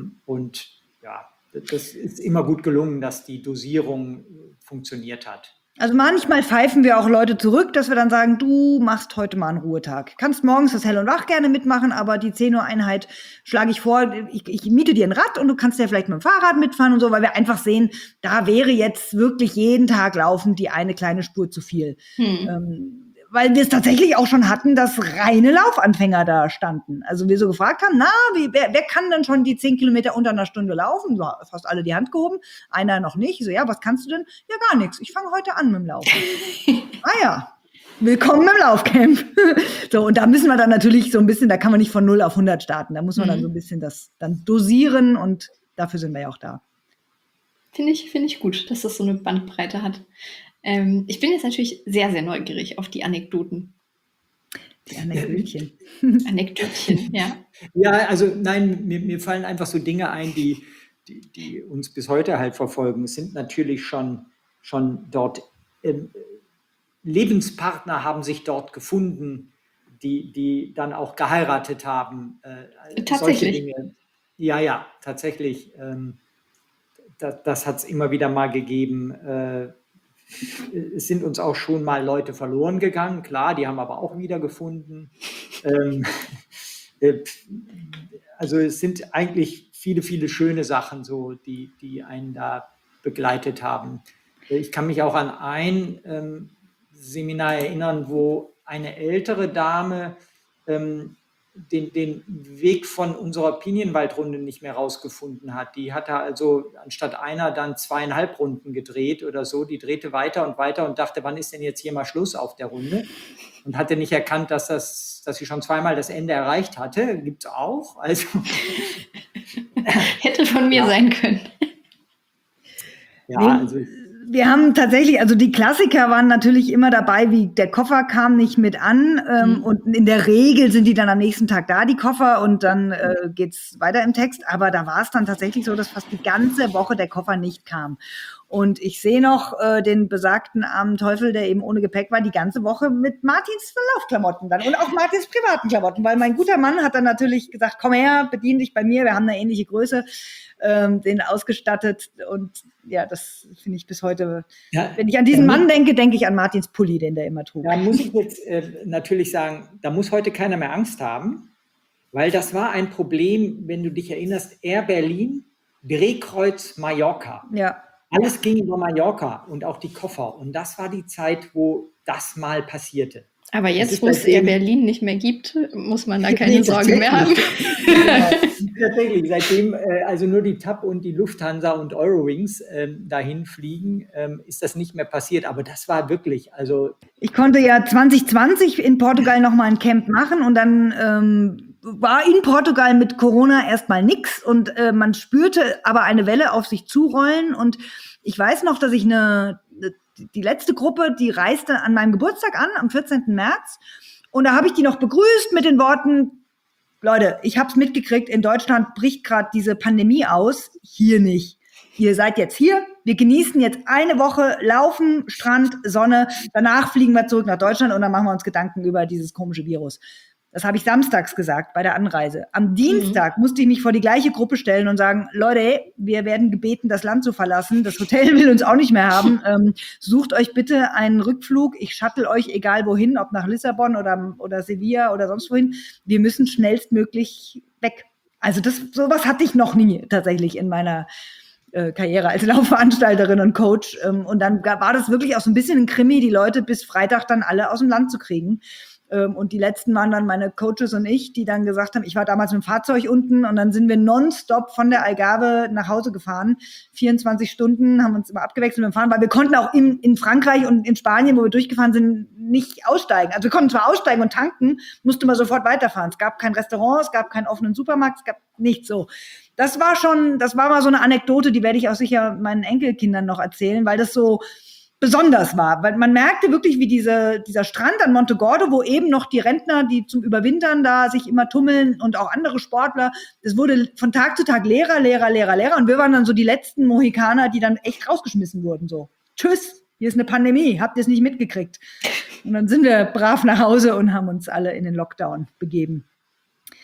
Speaker 3: und ja, das ist immer gut gelungen, dass die Dosierung funktioniert hat.
Speaker 2: Also manchmal pfeifen wir auch Leute zurück, dass wir dann sagen, du machst heute mal einen Ruhetag. Kannst morgens das Hell und Wach gerne mitmachen, aber die 10 Uhr Einheit schlage ich vor, ich miete dir ein Rad und du kannst ja vielleicht mit dem Fahrrad mitfahren und so, weil wir einfach sehen, da wäre jetzt wirklich jeden Tag laufen die eine kleine Spur zu viel. Weil wir es tatsächlich auch schon hatten, dass reine Laufanfänger da standen. Also wir so gefragt haben, wer kann denn schon die 10 Kilometer unter einer Stunde laufen? So, fast alle die Hand gehoben, einer noch nicht. Ich so, ja, was kannst du denn? Ja, gar nichts. Ich fange heute an mit dem Laufen. Ja, willkommen im Laufcamp. So, und da müssen wir dann natürlich so ein bisschen, da kann man nicht von 0 auf 100 starten. Da muss man dann so ein bisschen das dann dosieren und dafür sind wir ja auch da.
Speaker 1: Finde ich gut, dass das so eine Bandbreite hat. Ich bin jetzt natürlich sehr, sehr neugierig auf die Anekdoten.
Speaker 2: Die Anekdötchen.
Speaker 1: Anekdötchen, ja.
Speaker 3: Ja, also nein, mir fallen einfach so Dinge ein, die uns bis heute halt verfolgen. Es sind natürlich schon dort Lebenspartner haben sich dort gefunden, die dann auch geheiratet haben.
Speaker 1: Tatsächlich.
Speaker 3: Solche Dinge. Ja, tatsächlich. Das hat es immer wieder mal gegeben. Es sind uns auch schon mal Leute verloren gegangen, klar, die haben aber auch wieder gefunden. Also es sind eigentlich viele, viele schöne Sachen, so, die einen da begleitet haben. Ich kann mich auch an ein Seminar erinnern, wo eine ältere Dame den Weg von unserer Pinienwaldrunde nicht mehr rausgefunden hat. Die hatte also anstatt einer dann 2,5 Runden gedreht oder so. Die drehte weiter und dachte, wann ist denn jetzt hier mal Schluss auf der Runde? Und hatte nicht erkannt, dass sie schon zweimal das Ende erreicht hatte. Gibt es auch. Also
Speaker 1: hätte von mir sein können.
Speaker 3: Ja, also
Speaker 2: wir haben tatsächlich, also die Klassiker waren natürlich immer dabei, wie der Koffer kam nicht mit an und in der Regel sind die dann am nächsten Tag da, die Koffer, und dann geht's weiter im Text. Aber da war es dann tatsächlich so, dass fast die ganze Woche der Koffer nicht kam. Und ich sehe noch den besagten armen Teufel, der eben ohne Gepäck war, die ganze Woche mit Martins Laufklamotten dann und auch Martins privaten Klamotten, weil mein guter Mann hat dann natürlich gesagt, komm her, bedien dich bei mir, wir haben eine ähnliche Größe, den ausgestattet, und ja, das finde ich bis heute, wenn ich an diesen Mann denke, denke ich an Martins Pulli, den der immer trug.
Speaker 3: Da muss ich jetzt natürlich sagen, da muss heute keiner mehr Angst haben, weil das war ein Problem, wenn du dich erinnerst, Air Berlin, Drehkreuz Mallorca.
Speaker 2: Ja.
Speaker 3: Alles ging über Mallorca und auch die Koffer. Und das war die Zeit, wo das mal passierte.
Speaker 1: Aber jetzt, wo es Air Berlin nicht mehr gibt, muss man da keine Sorgen mehr haben.
Speaker 3: Ja, tatsächlich. Seitdem also nur die TAP und die Lufthansa und Eurowings dahin fliegen, ist das nicht mehr passiert. Aber das war wirklich, also...
Speaker 2: Ich konnte ja 2020 in Portugal nochmal ein Camp machen und dann war in Portugal mit Corona erstmal nix und man spürte aber eine Welle auf sich zurollen, und ich weiß noch, dass ich die letzte Gruppe, die reiste an meinem Geburtstag an, am 14. März, und da habe ich die noch begrüßt mit den Worten, Leute, ich habe es mitgekriegt, in Deutschland bricht gerade diese Pandemie aus, hier nicht. Ihr seid jetzt hier, wir genießen jetzt eine Woche Laufen, Strand, Sonne, danach fliegen wir zurück nach Deutschland und dann machen wir uns Gedanken über dieses komische Virus. Das habe ich samstags gesagt bei der Anreise. Am Dienstag musste ich mich vor die gleiche Gruppe stellen und sagen, Leute, wir werden gebeten, das Land zu verlassen. Das Hotel will uns auch nicht mehr haben. Sucht euch bitte einen Rückflug. Ich shuttle euch egal wohin, ob nach Lissabon oder Sevilla oder sonst wohin. Wir müssen schnellstmöglich weg. Also sowas hatte ich noch nie tatsächlich in meiner Karriere als Laufveranstalterin und Coach. Und dann war das wirklich auch so ein bisschen ein Krimi, die Leute bis Freitag dann alle aus dem Land zu kriegen. Und die letzten waren dann meine Coaches und ich, die dann gesagt haben, ich war damals mit dem Fahrzeug unten und dann sind wir nonstop von der Algarve nach Hause gefahren. 24 Stunden haben uns immer abgewechselt mit dem Fahren, weil wir konnten auch in Frankreich und in Spanien, wo wir durchgefahren sind, nicht aussteigen. Also wir konnten zwar aussteigen und tanken, musste man sofort weiterfahren. Es gab kein Restaurant, es gab keinen offenen Supermarkt, es gab nichts so. Das war mal so eine Anekdote, die werde ich auch sicher meinen Enkelkindern noch erzählen, weil das so besonders war, weil man merkte wirklich, wie dieser Strand an Montegordo, wo eben noch die Rentner, die zum Überwintern da sich immer tummeln und auch andere Sportler, das wurde von Tag zu Tag leerer und wir waren dann so die letzten Mohikaner, die dann echt rausgeschmissen wurden, so, tschüss, hier ist eine Pandemie, habt ihr es nicht mitgekriegt? Und dann sind wir brav nach Hause und haben uns alle in den Lockdown begeben.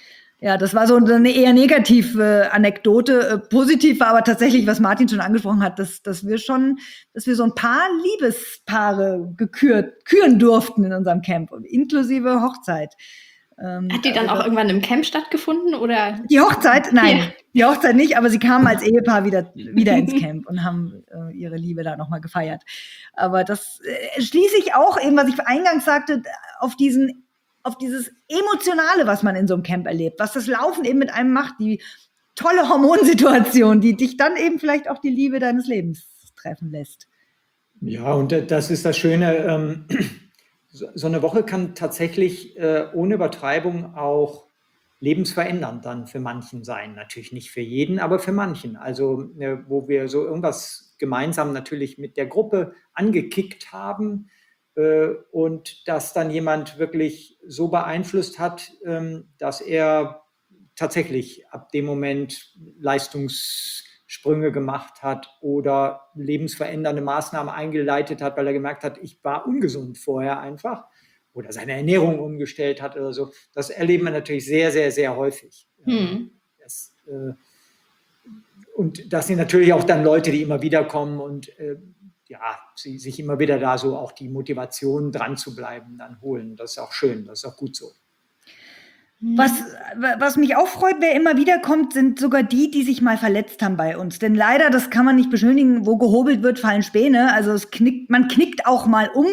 Speaker 2: Ja, das war so eine eher negative Anekdote. Positiv war aber tatsächlich, was Martin schon angesprochen hat, dass wir so ein paar Liebespaare küren durften in unserem Camp, inklusive Hochzeit.
Speaker 1: Hat die dann auch irgendwann im Camp stattgefunden, oder?
Speaker 2: Die Hochzeit? Nein,
Speaker 1: Ja.
Speaker 2: die Hochzeit nicht, aber sie kamen als Ehepaar wieder ins Camp und haben ihre Liebe da nochmal gefeiert. Aber das schließe ich auch eben, was ich eingangs sagte, auf dieses Emotionale, was man in so einem Camp erlebt, was das Laufen eben mit einem macht, die tolle Hormonsituation, die dich dann eben vielleicht auch die Liebe deines Lebens treffen lässt.
Speaker 3: Ja, und das ist das Schöne, so eine Woche kann tatsächlich ohne Übertreibung auch lebensverändernd dann für manchen sein. Natürlich nicht für jeden, aber für manchen. Also wo wir so irgendwas gemeinsam natürlich mit der Gruppe angekickt haben und das dann jemand wirklich so beeinflusst hat, dass er tatsächlich ab dem Moment Leistungssprünge gemacht hat oder lebensverändernde Maßnahmen eingeleitet hat, weil er gemerkt hat, ich war ungesund vorher einfach oder seine Ernährung umgestellt hat oder so. Das erleben wir natürlich sehr, sehr, sehr häufig. Und das sind natürlich auch dann Leute, die immer wieder kommen und sie sich immer wieder da so auch die Motivation dran zu bleiben dann holen. Das ist auch schön, das ist auch gut so.
Speaker 2: Was mich auch freut, wer immer wieder kommt, sind sogar die sich mal verletzt haben bei uns. Denn leider, das kann man nicht beschönigen, wo gehobelt wird, fallen Späne. Also man knickt auch mal um.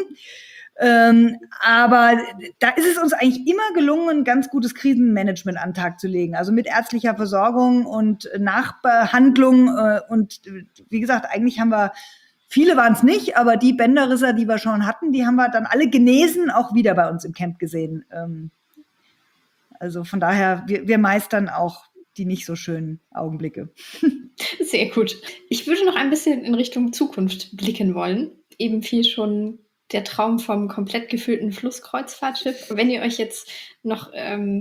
Speaker 2: Aber da ist es uns eigentlich immer gelungen, ein ganz gutes Krisenmanagement an den Tag zu legen. Also mit ärztlicher Versorgung und Nachbehandlung. Und wie gesagt, eigentlich haben wir, viele waren es nicht, aber die Bänderrisser, die wir schon hatten, die haben wir dann alle genesen auch wieder bei uns im Camp gesehen. Also von daher, wir meistern auch die nicht so schönen Augenblicke.
Speaker 1: Sehr gut. Ich würde noch ein bisschen in Richtung Zukunft blicken wollen. Eben fiel schon der Traum vom komplett gefüllten Flusskreuzfahrtschiff. Wenn ihr euch jetzt noch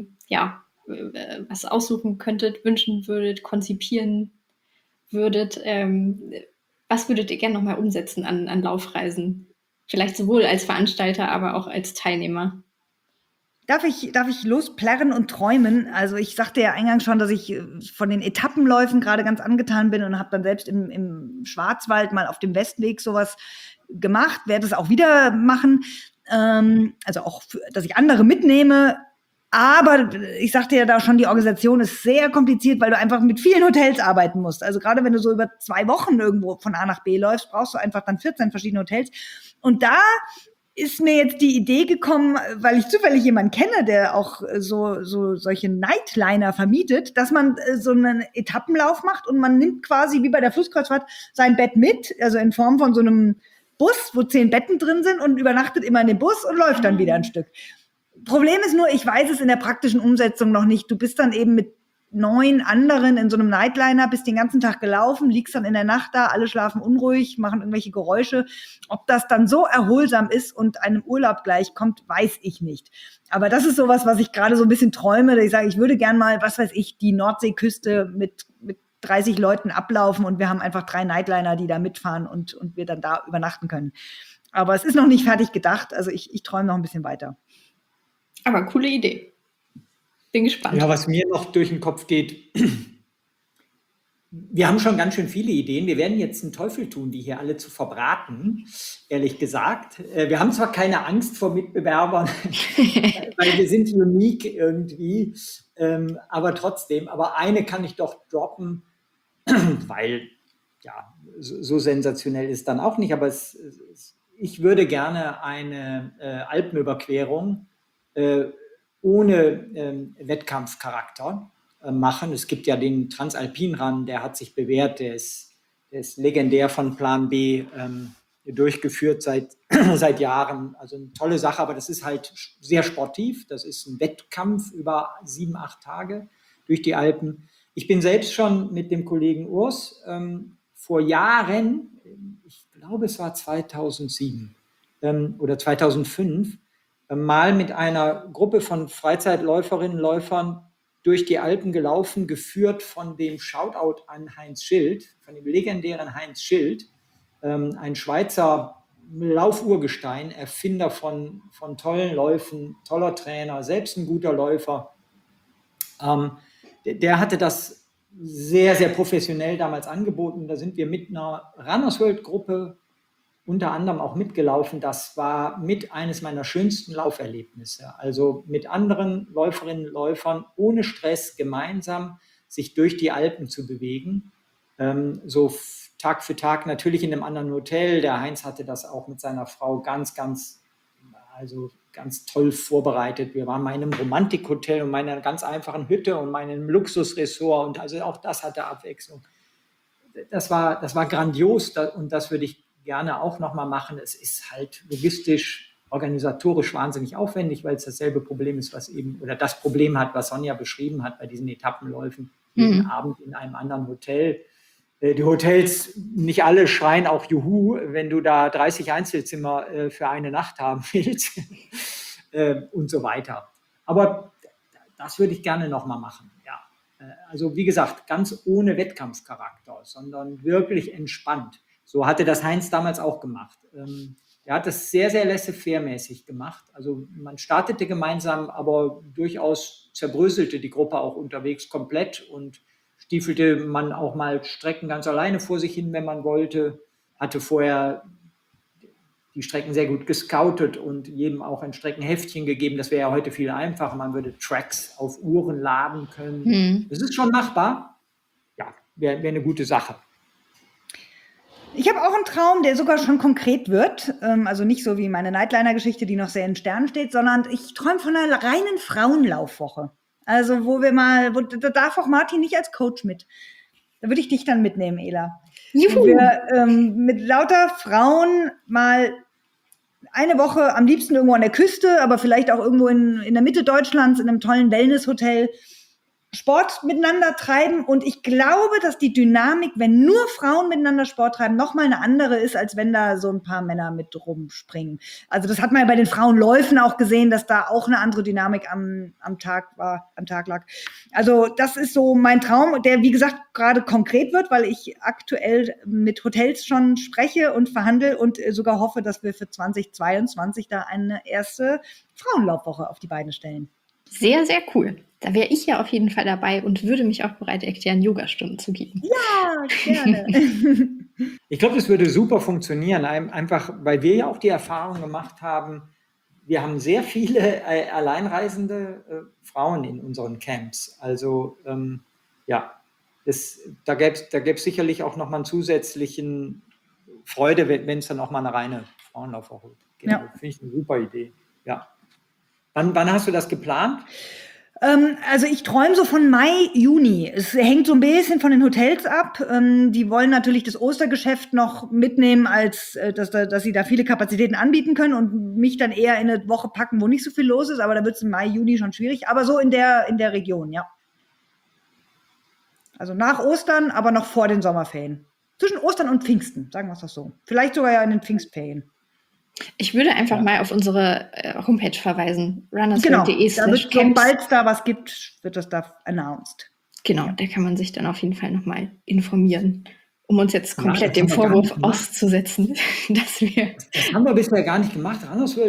Speaker 1: was aussuchen könntet, wünschen würdet, konzipieren würdet, was würdet ihr gerne nochmal umsetzen an Laufreisen? Vielleicht sowohl als Veranstalter, aber auch als Teilnehmer.
Speaker 2: Darf ich losplärren und träumen? Also ich sagte ja eingangs schon, dass ich von den Etappenläufen gerade ganz angetan bin und habe dann selbst im Schwarzwald mal auf dem Westweg sowas gemacht, werde es auch wieder machen. Also auch, dass ich andere mitnehme. Aber ich sagte ja da schon, die Organisation ist sehr kompliziert, weil du einfach mit vielen Hotels arbeiten musst. Also gerade wenn du so über 2 Wochen irgendwo von A nach B läufst, brauchst du einfach dann 14 verschiedene Hotels. Und da ist mir jetzt die Idee gekommen, weil ich zufällig jemanden kenne, der auch solche Nightliner vermietet, dass man so einen Etappenlauf macht und man nimmt quasi wie bei der Flusskreuzfahrt sein Bett mit, also in Form von so einem Bus, wo 10 Betten drin sind und übernachtet immer in dem Bus und läuft dann wieder ein Stück. Problem ist nur, ich weiß es in der praktischen Umsetzung noch nicht. Du bist dann eben mit 9 anderen in so einem Nightliner, bist den ganzen Tag gelaufen, liegst dann in der Nacht da, alle schlafen unruhig, machen irgendwelche Geräusche. Ob das dann so erholsam ist und einem Urlaub gleichkommt, weiß ich nicht. Aber das ist sowas, was ich gerade so ein bisschen träume, dass ich sage, ich würde gern mal, was weiß ich, die Nordseeküste mit 30 Leuten ablaufen und wir haben einfach 3 Nightliner, die da mitfahren und wir dann da übernachten können. Aber es ist noch nicht fertig gedacht, also ich träume noch ein bisschen weiter.
Speaker 1: Aber coole Idee. Bin gespannt.
Speaker 3: Ja, was mir noch durch den Kopf geht, wir haben schon ganz schön viele Ideen. Wir werden jetzt einen Teufel tun, die hier alle zu verbraten, ehrlich gesagt. Wir haben zwar keine Angst vor Mitbewerbern, weil wir sind unique irgendwie, aber trotzdem. Aber eine kann ich doch droppen, weil, ja, so sensationell ist dann auch nicht. Aber ich würde gerne eine Alpenüberquerung ohne Wettkampfcharakter machen. Es gibt ja den Transalpin-Run, der hat sich bewährt, der ist legendär von Plan B durchgeführt seit Jahren. Also eine tolle Sache, aber das ist halt sehr sportiv. Das ist ein Wettkampf über 7, 8 Tage durch die Alpen. Ich bin selbst schon mit dem Kollegen Urs vor Jahren, ich glaube es war 2007 oder 2005, mal mit einer Gruppe von Freizeitläuferinnen und Läufern durch die Alpen gelaufen, geführt von dem Shoutout an Heinz Schild, von dem legendären Heinz Schild, ein Schweizer Laufurgestein, Erfinder von tollen Läufen, toller Trainer, selbst ein guter Läufer. Der hatte das sehr, sehr professionell damals angeboten. Da sind wir mit einer Runners World Gruppe unter anderem auch mitgelaufen. Das war mit eines meiner schönsten Lauferlebnisse. Also mit anderen Läuferinnen und Läufern ohne Stress gemeinsam sich durch die Alpen zu bewegen. So Tag für Tag, natürlich in einem anderen Hotel. Der Heinz hatte das auch mit seiner Frau ganz toll vorbereitet. Wir waren mal in einem Romantikhotel und meiner ganz einfachen Hütte und meinem Luxusressort, und also auch das hatte Abwechslung. Das war grandios, und das würde ich gerne auch nochmal machen. Es ist halt logistisch, organisatorisch wahnsinnig aufwendig, weil es dasselbe Problem ist, das Problem hat, was Sonja beschrieben hat bei diesen Etappenläufen, jeden Abend in einem anderen Hotel. Die Hotels, nicht alle schreien auch Juhu, wenn du da 30 Einzelzimmer für eine Nacht haben willst und so weiter. Aber das würde ich gerne nochmal machen, ja. Also wie gesagt, ganz ohne Wettkampfcharakter, sondern wirklich entspannt. So hatte das Heinz damals auch gemacht. Er hat das sehr, sehr laissez-faire-mäßig gemacht. Also man startete gemeinsam, aber durchaus zerbröselte die Gruppe auch unterwegs komplett und stiefelte man auch mal Strecken ganz alleine vor sich hin, wenn man wollte, hatte vorher die Strecken sehr gut gescoutet und jedem auch ein Streckenheftchen gegeben. Das wäre ja heute viel einfacher. Man würde Tracks auf Uhren laden können. Das ist schon machbar. Ja, wäre eine gute Sache.
Speaker 2: Ich habe auch einen Traum, der sogar schon konkret wird. Also nicht so wie meine Nightliner-Geschichte, die noch sehr in Sternen steht, sondern ich träume von einer reinen Frauenlaufwoche. Also da darf auch Martin nicht als Coach mit. Da würde ich dich dann mitnehmen, Ela.
Speaker 1: Juhu.
Speaker 2: Wo wir mit lauter Frauen mal eine Woche, am liebsten irgendwo an der Küste, aber vielleicht auch irgendwo in der Mitte Deutschlands, in einem tollen Wellnesshotel, Sport miteinander treiben. Und ich glaube, dass die Dynamik, wenn nur Frauen miteinander Sport treiben, nochmal eine andere ist, als wenn da so ein paar Männer mit rumspringen. Also das hat man ja bei den Frauenläufen auch gesehen, dass da auch eine andere Dynamik am Tag lag. Also das ist so mein Traum, der, wie gesagt, gerade konkret wird, weil ich aktuell mit Hotels schon spreche und verhandle und sogar hoffe, dass wir für 2022 da eine erste Frauenlaufwoche auf die Beine stellen.
Speaker 1: Sehr, sehr cool. Da wäre ich ja auf jeden Fall dabei und würde mich auch bereit erklären, Yogastunden zu geben.
Speaker 2: Ja, gerne.
Speaker 3: Ich glaube, das würde super funktionieren, einfach weil wir ja auch die Erfahrung gemacht haben, wir haben sehr viele alleinreisende Frauen in unseren Camps. Also da gäbe es sicherlich auch nochmal einen zusätzlichen Freude, wenn es dann auch mal eine reine Frauenlaufwoche gibt. Ja. Finde ich eine super Idee. Ja. Wann hast du das geplant?
Speaker 2: Also ich träume so von Mai, Juni. Es hängt so ein bisschen von den Hotels ab. Die wollen natürlich das Ostergeschäft noch mitnehmen, als dass sie da viele Kapazitäten anbieten können und mich dann eher in eine Woche packen, wo nicht so viel los ist. Aber da wird es im Mai, Juni schon schwierig. Aber so in der Region, ja. Also nach Ostern, aber noch vor den Sommerferien. Zwischen Ostern und Pfingsten, sagen wir es doch so. Vielleicht sogar ja in den Pfingstferien.
Speaker 1: Ich würde einfach mal auf unsere Homepage verweisen,
Speaker 2: runnersworld.de. Sobald es da was gibt, wird das da announced.
Speaker 1: Genau, da kann man sich dann auf jeden Fall nochmal informieren, um uns jetzt komplett dem Vorwurf auszusetzen, dass wir...
Speaker 3: Das haben wir bisher gar nicht gemacht.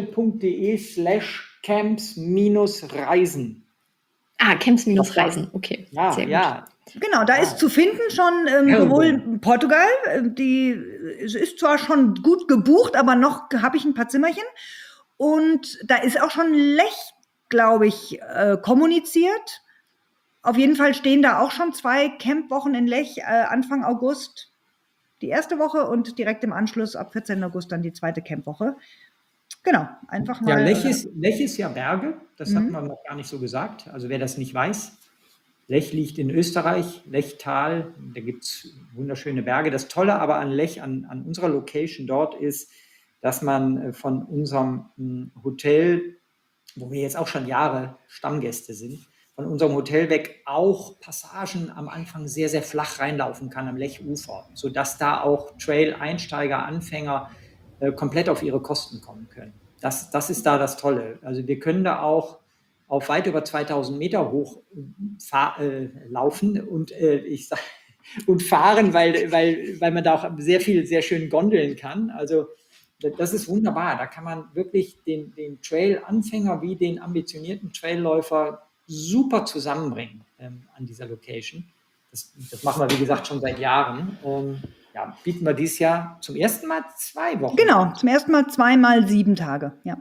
Speaker 3: runnersworld.de/camps-reisen.
Speaker 1: Camps-Reisen, okay.
Speaker 3: Ja, sehr gut. Ja.
Speaker 2: Genau, da ist zu finden schon sowohl Portugal, es ist zwar schon gut gebucht, aber noch habe ich ein paar Zimmerchen. Und da ist auch schon Lech, glaube ich, kommuniziert. Auf jeden Fall stehen da auch schon 2 Campwochen in Lech, Anfang August die erste Woche und direkt im Anschluss ab 14. August dann die zweite Campwoche. Genau, einfach mal.
Speaker 3: Ja, Lech ist ja Berge, das hat man noch gar nicht so gesagt. Also wer das nicht weiß, Lech liegt in Österreich, Lechtal, da gibt es wunderschöne Berge. Das Tolle aber an Lech, an unserer Location dort ist, dass man von unserem Hotel, wo wir jetzt auch schon Jahre Stammgäste sind, von unserem Hotel weg auch Passagen am Anfang sehr, sehr flach reinlaufen kann am Lechufer, sodass da auch Trail-Einsteiger, Anfänger komplett auf ihre Kosten kommen können. Das ist da das Tolle. Also wir können da auch auf weit über 2000 Meter hoch laufen und fahren, weil man da auch sehr viel, sehr schön gondeln kann. Also das ist wunderbar. Da kann man wirklich den Trail-Anfänger wie den ambitionierten Trailläufer super zusammenbringen an dieser Location. Das machen wir, wie gesagt, schon seit Jahren. Bieten wir dieses Jahr zum ersten Mal 2 Wochen.
Speaker 2: Genau, zum ersten Mal 2 mal 7 Tage, ja.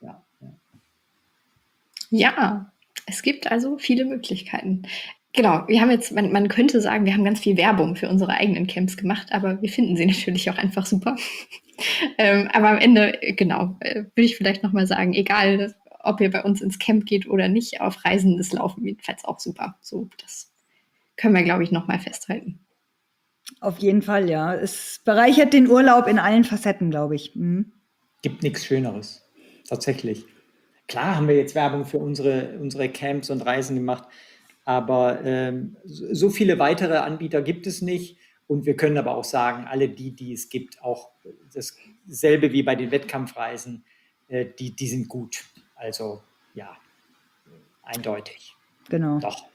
Speaker 1: Ja, es gibt also viele Möglichkeiten. Genau, wir haben jetzt, man könnte sagen, wir haben ganz viel Werbung für unsere eigenen Camps gemacht, aber wir finden sie natürlich auch einfach super. Aber am Ende, genau, würde ich vielleicht nochmal sagen, egal, ob ihr bei uns ins Camp geht oder nicht, auf Reisen ist Laufen jedenfalls auch super. So, das können wir, glaube ich, nochmal festhalten.
Speaker 2: Auf jeden Fall, ja. Es bereichert den Urlaub in allen Facetten, glaube ich.
Speaker 3: Gibt nichts Schöneres, tatsächlich. Klar haben wir jetzt Werbung für unsere Camps und Reisen gemacht, aber so viele weitere Anbieter gibt es nicht. Und wir können aber auch sagen, alle die es gibt, auch dasselbe wie bei den Wettkampfreisen, die sind gut. Also ja, eindeutig.
Speaker 2: Genau.
Speaker 3: Doch.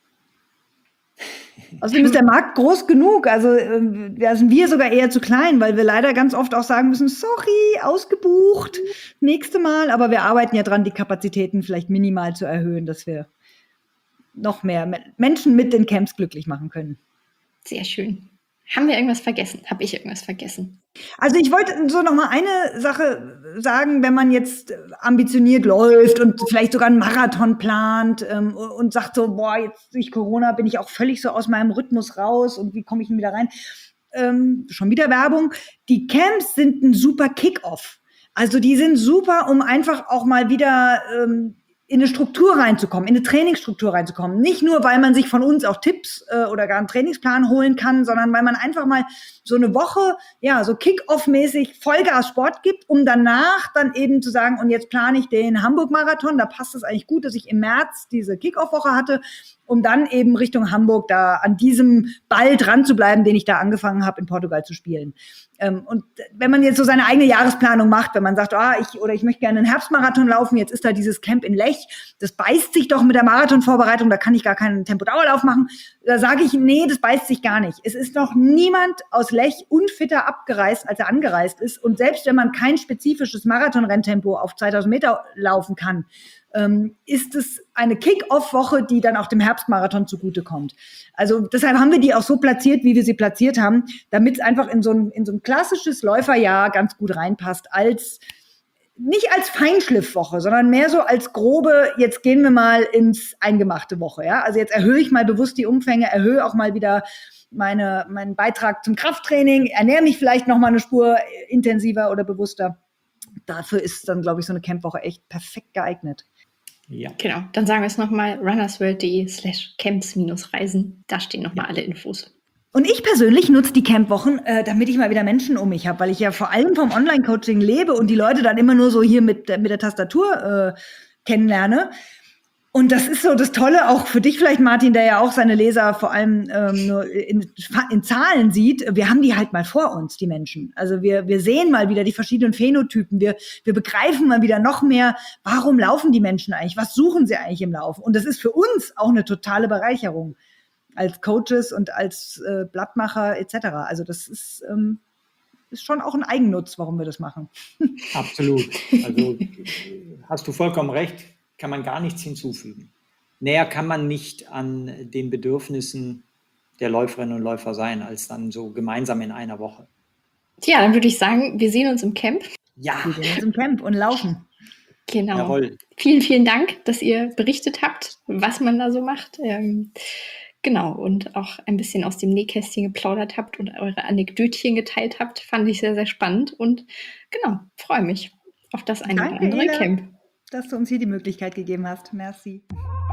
Speaker 2: Außerdem ist der Markt groß genug, also da sind wir sogar eher zu klein, weil wir leider ganz oft auch sagen müssen, sorry, ausgebucht, nächste Mal, aber wir arbeiten ja dran, die Kapazitäten vielleicht minimal zu erhöhen, dass wir noch mehr Menschen mit den Camps glücklich machen können.
Speaker 1: Sehr schön. Haben wir irgendwas vergessen? Habe ich irgendwas vergessen?
Speaker 2: Also ich wollte so noch mal eine Sache sagen, wenn man jetzt ambitioniert läuft und vielleicht sogar einen Marathon plant und sagt so, boah, jetzt durch Corona bin ich auch völlig so aus meinem Rhythmus raus und wie komme ich denn wieder rein? Schon wieder Werbung. Die Camps sind ein super Kick-Off. Also die sind super, um einfach auch mal wieder in eine Struktur reinzukommen, in eine Trainingsstruktur reinzukommen. Nicht nur, weil man sich von uns auch Tipps oder gar einen Trainingsplan holen kann, sondern weil man einfach mal so eine Woche, ja, so Kick-Off-mäßig Vollgas Sport gibt, um danach dann eben zu sagen, und jetzt plane ich den Hamburg-Marathon. Da passt es eigentlich gut, dass ich im März diese Kick-Off-Woche hatte, um dann eben Richtung Hamburg da an diesem Ball dran zu bleiben, den ich da angefangen habe, in Portugal zu spielen. Und wenn man jetzt so seine eigene Jahresplanung macht, wenn man sagt, ich möchte gerne einen Herbstmarathon laufen, jetzt ist da dieses Camp in Lech, das beißt sich doch mit der Marathonvorbereitung, da kann ich gar keinen Tempodauerlauf machen. Da sage ich, nee, das beißt sich gar nicht. Es ist noch niemand aus Lech unfitter abgereist, als er angereist ist. Und selbst wenn man kein spezifisches Marathon-Renntempo auf 2000 Meter laufen kann, ist es eine Kick-Off-Woche, die dann auch dem Herbstmarathon zugutekommt. Also deshalb haben wir die auch so platziert, wie wir sie platziert haben, damit es einfach in so ein klassisches Läuferjahr ganz gut reinpasst, nicht als Feinschliffwoche, sondern mehr so als grobe, jetzt gehen wir mal ins Eingemachte Woche. Ja? Also jetzt erhöhe ich mal bewusst die Umfänge, erhöhe auch mal wieder meinen Beitrag zum Krafttraining, ernähre mich vielleicht noch mal eine Spur intensiver oder bewusster. Dafür ist dann, glaube ich, so eine Campwoche echt perfekt geeignet.
Speaker 1: Ja. Genau, dann sagen wir es nochmal, runnersworld.de/camps-reisen. Da stehen nochmal alle Infos.
Speaker 2: Und ich persönlich nutze die Campwochen, damit ich mal wieder Menschen um mich habe, weil ich ja vor allem vom Online-Coaching lebe und die Leute dann immer nur so hier mit der Tastatur kennenlerne. Und das ist so das Tolle, auch für dich vielleicht, Martin, der ja auch seine Leser vor allem nur in Zahlen sieht. Wir haben die halt mal vor uns, die Menschen. Also wir sehen mal wieder die verschiedenen Phänotypen. Wir begreifen mal wieder noch mehr, warum laufen die Menschen eigentlich? Was suchen sie eigentlich im Lauf? Und das ist für uns auch eine totale Bereicherung als Coaches und als Blattmacher etc. Also das ist schon auch ein Eigennutz, warum wir das machen.
Speaker 3: Absolut. Also hast du vollkommen recht. Kann man gar nichts hinzufügen. Näher kann man nicht an den Bedürfnissen der Läuferinnen und Läufer sein, als dann so gemeinsam in einer Woche.
Speaker 1: Tja, dann würde ich sagen, wir sehen uns im Camp.
Speaker 2: Ja, wir sehen uns im Camp und laufen.
Speaker 1: Genau.
Speaker 3: Jawohl.
Speaker 1: Vielen, vielen Dank, dass ihr berichtet habt, was man da so macht. Genau, und auch ein bisschen aus dem Nähkästchen geplaudert habt und eure Anekdötchen geteilt habt. Fand ich sehr, sehr spannend und genau, freue mich auf das eine oder andere Camp.
Speaker 2: Dass du uns hier die Möglichkeit gegeben hast. Merci.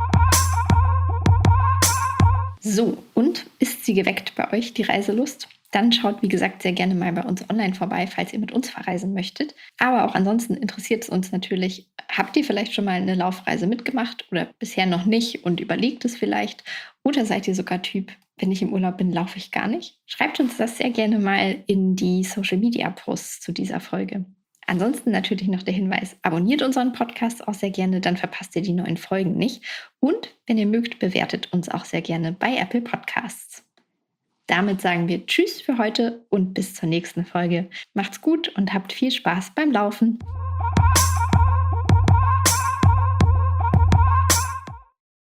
Speaker 1: So, und ist sie geweckt bei euch, die Reiselust? Dann schaut, wie gesagt, sehr gerne mal bei uns online vorbei, falls ihr mit uns verreisen möchtet. Aber auch ansonsten interessiert es uns natürlich, habt ihr vielleicht schon mal eine Laufreise mitgemacht oder bisher noch nicht und überlegt es vielleicht? Oder seid ihr sogar Typ, wenn ich im Urlaub bin, laufe ich gar nicht? Schreibt uns das sehr gerne mal in die Social-Media-Posts zu dieser Folge. Ansonsten natürlich noch der Hinweis, abonniert unseren Podcast auch sehr gerne, dann verpasst ihr die neuen Folgen nicht. Und wenn ihr mögt, bewertet uns auch sehr gerne bei Apple Podcasts. Damit sagen wir Tschüss für heute und bis zur nächsten Folge. Macht's gut und habt viel Spaß beim Laufen.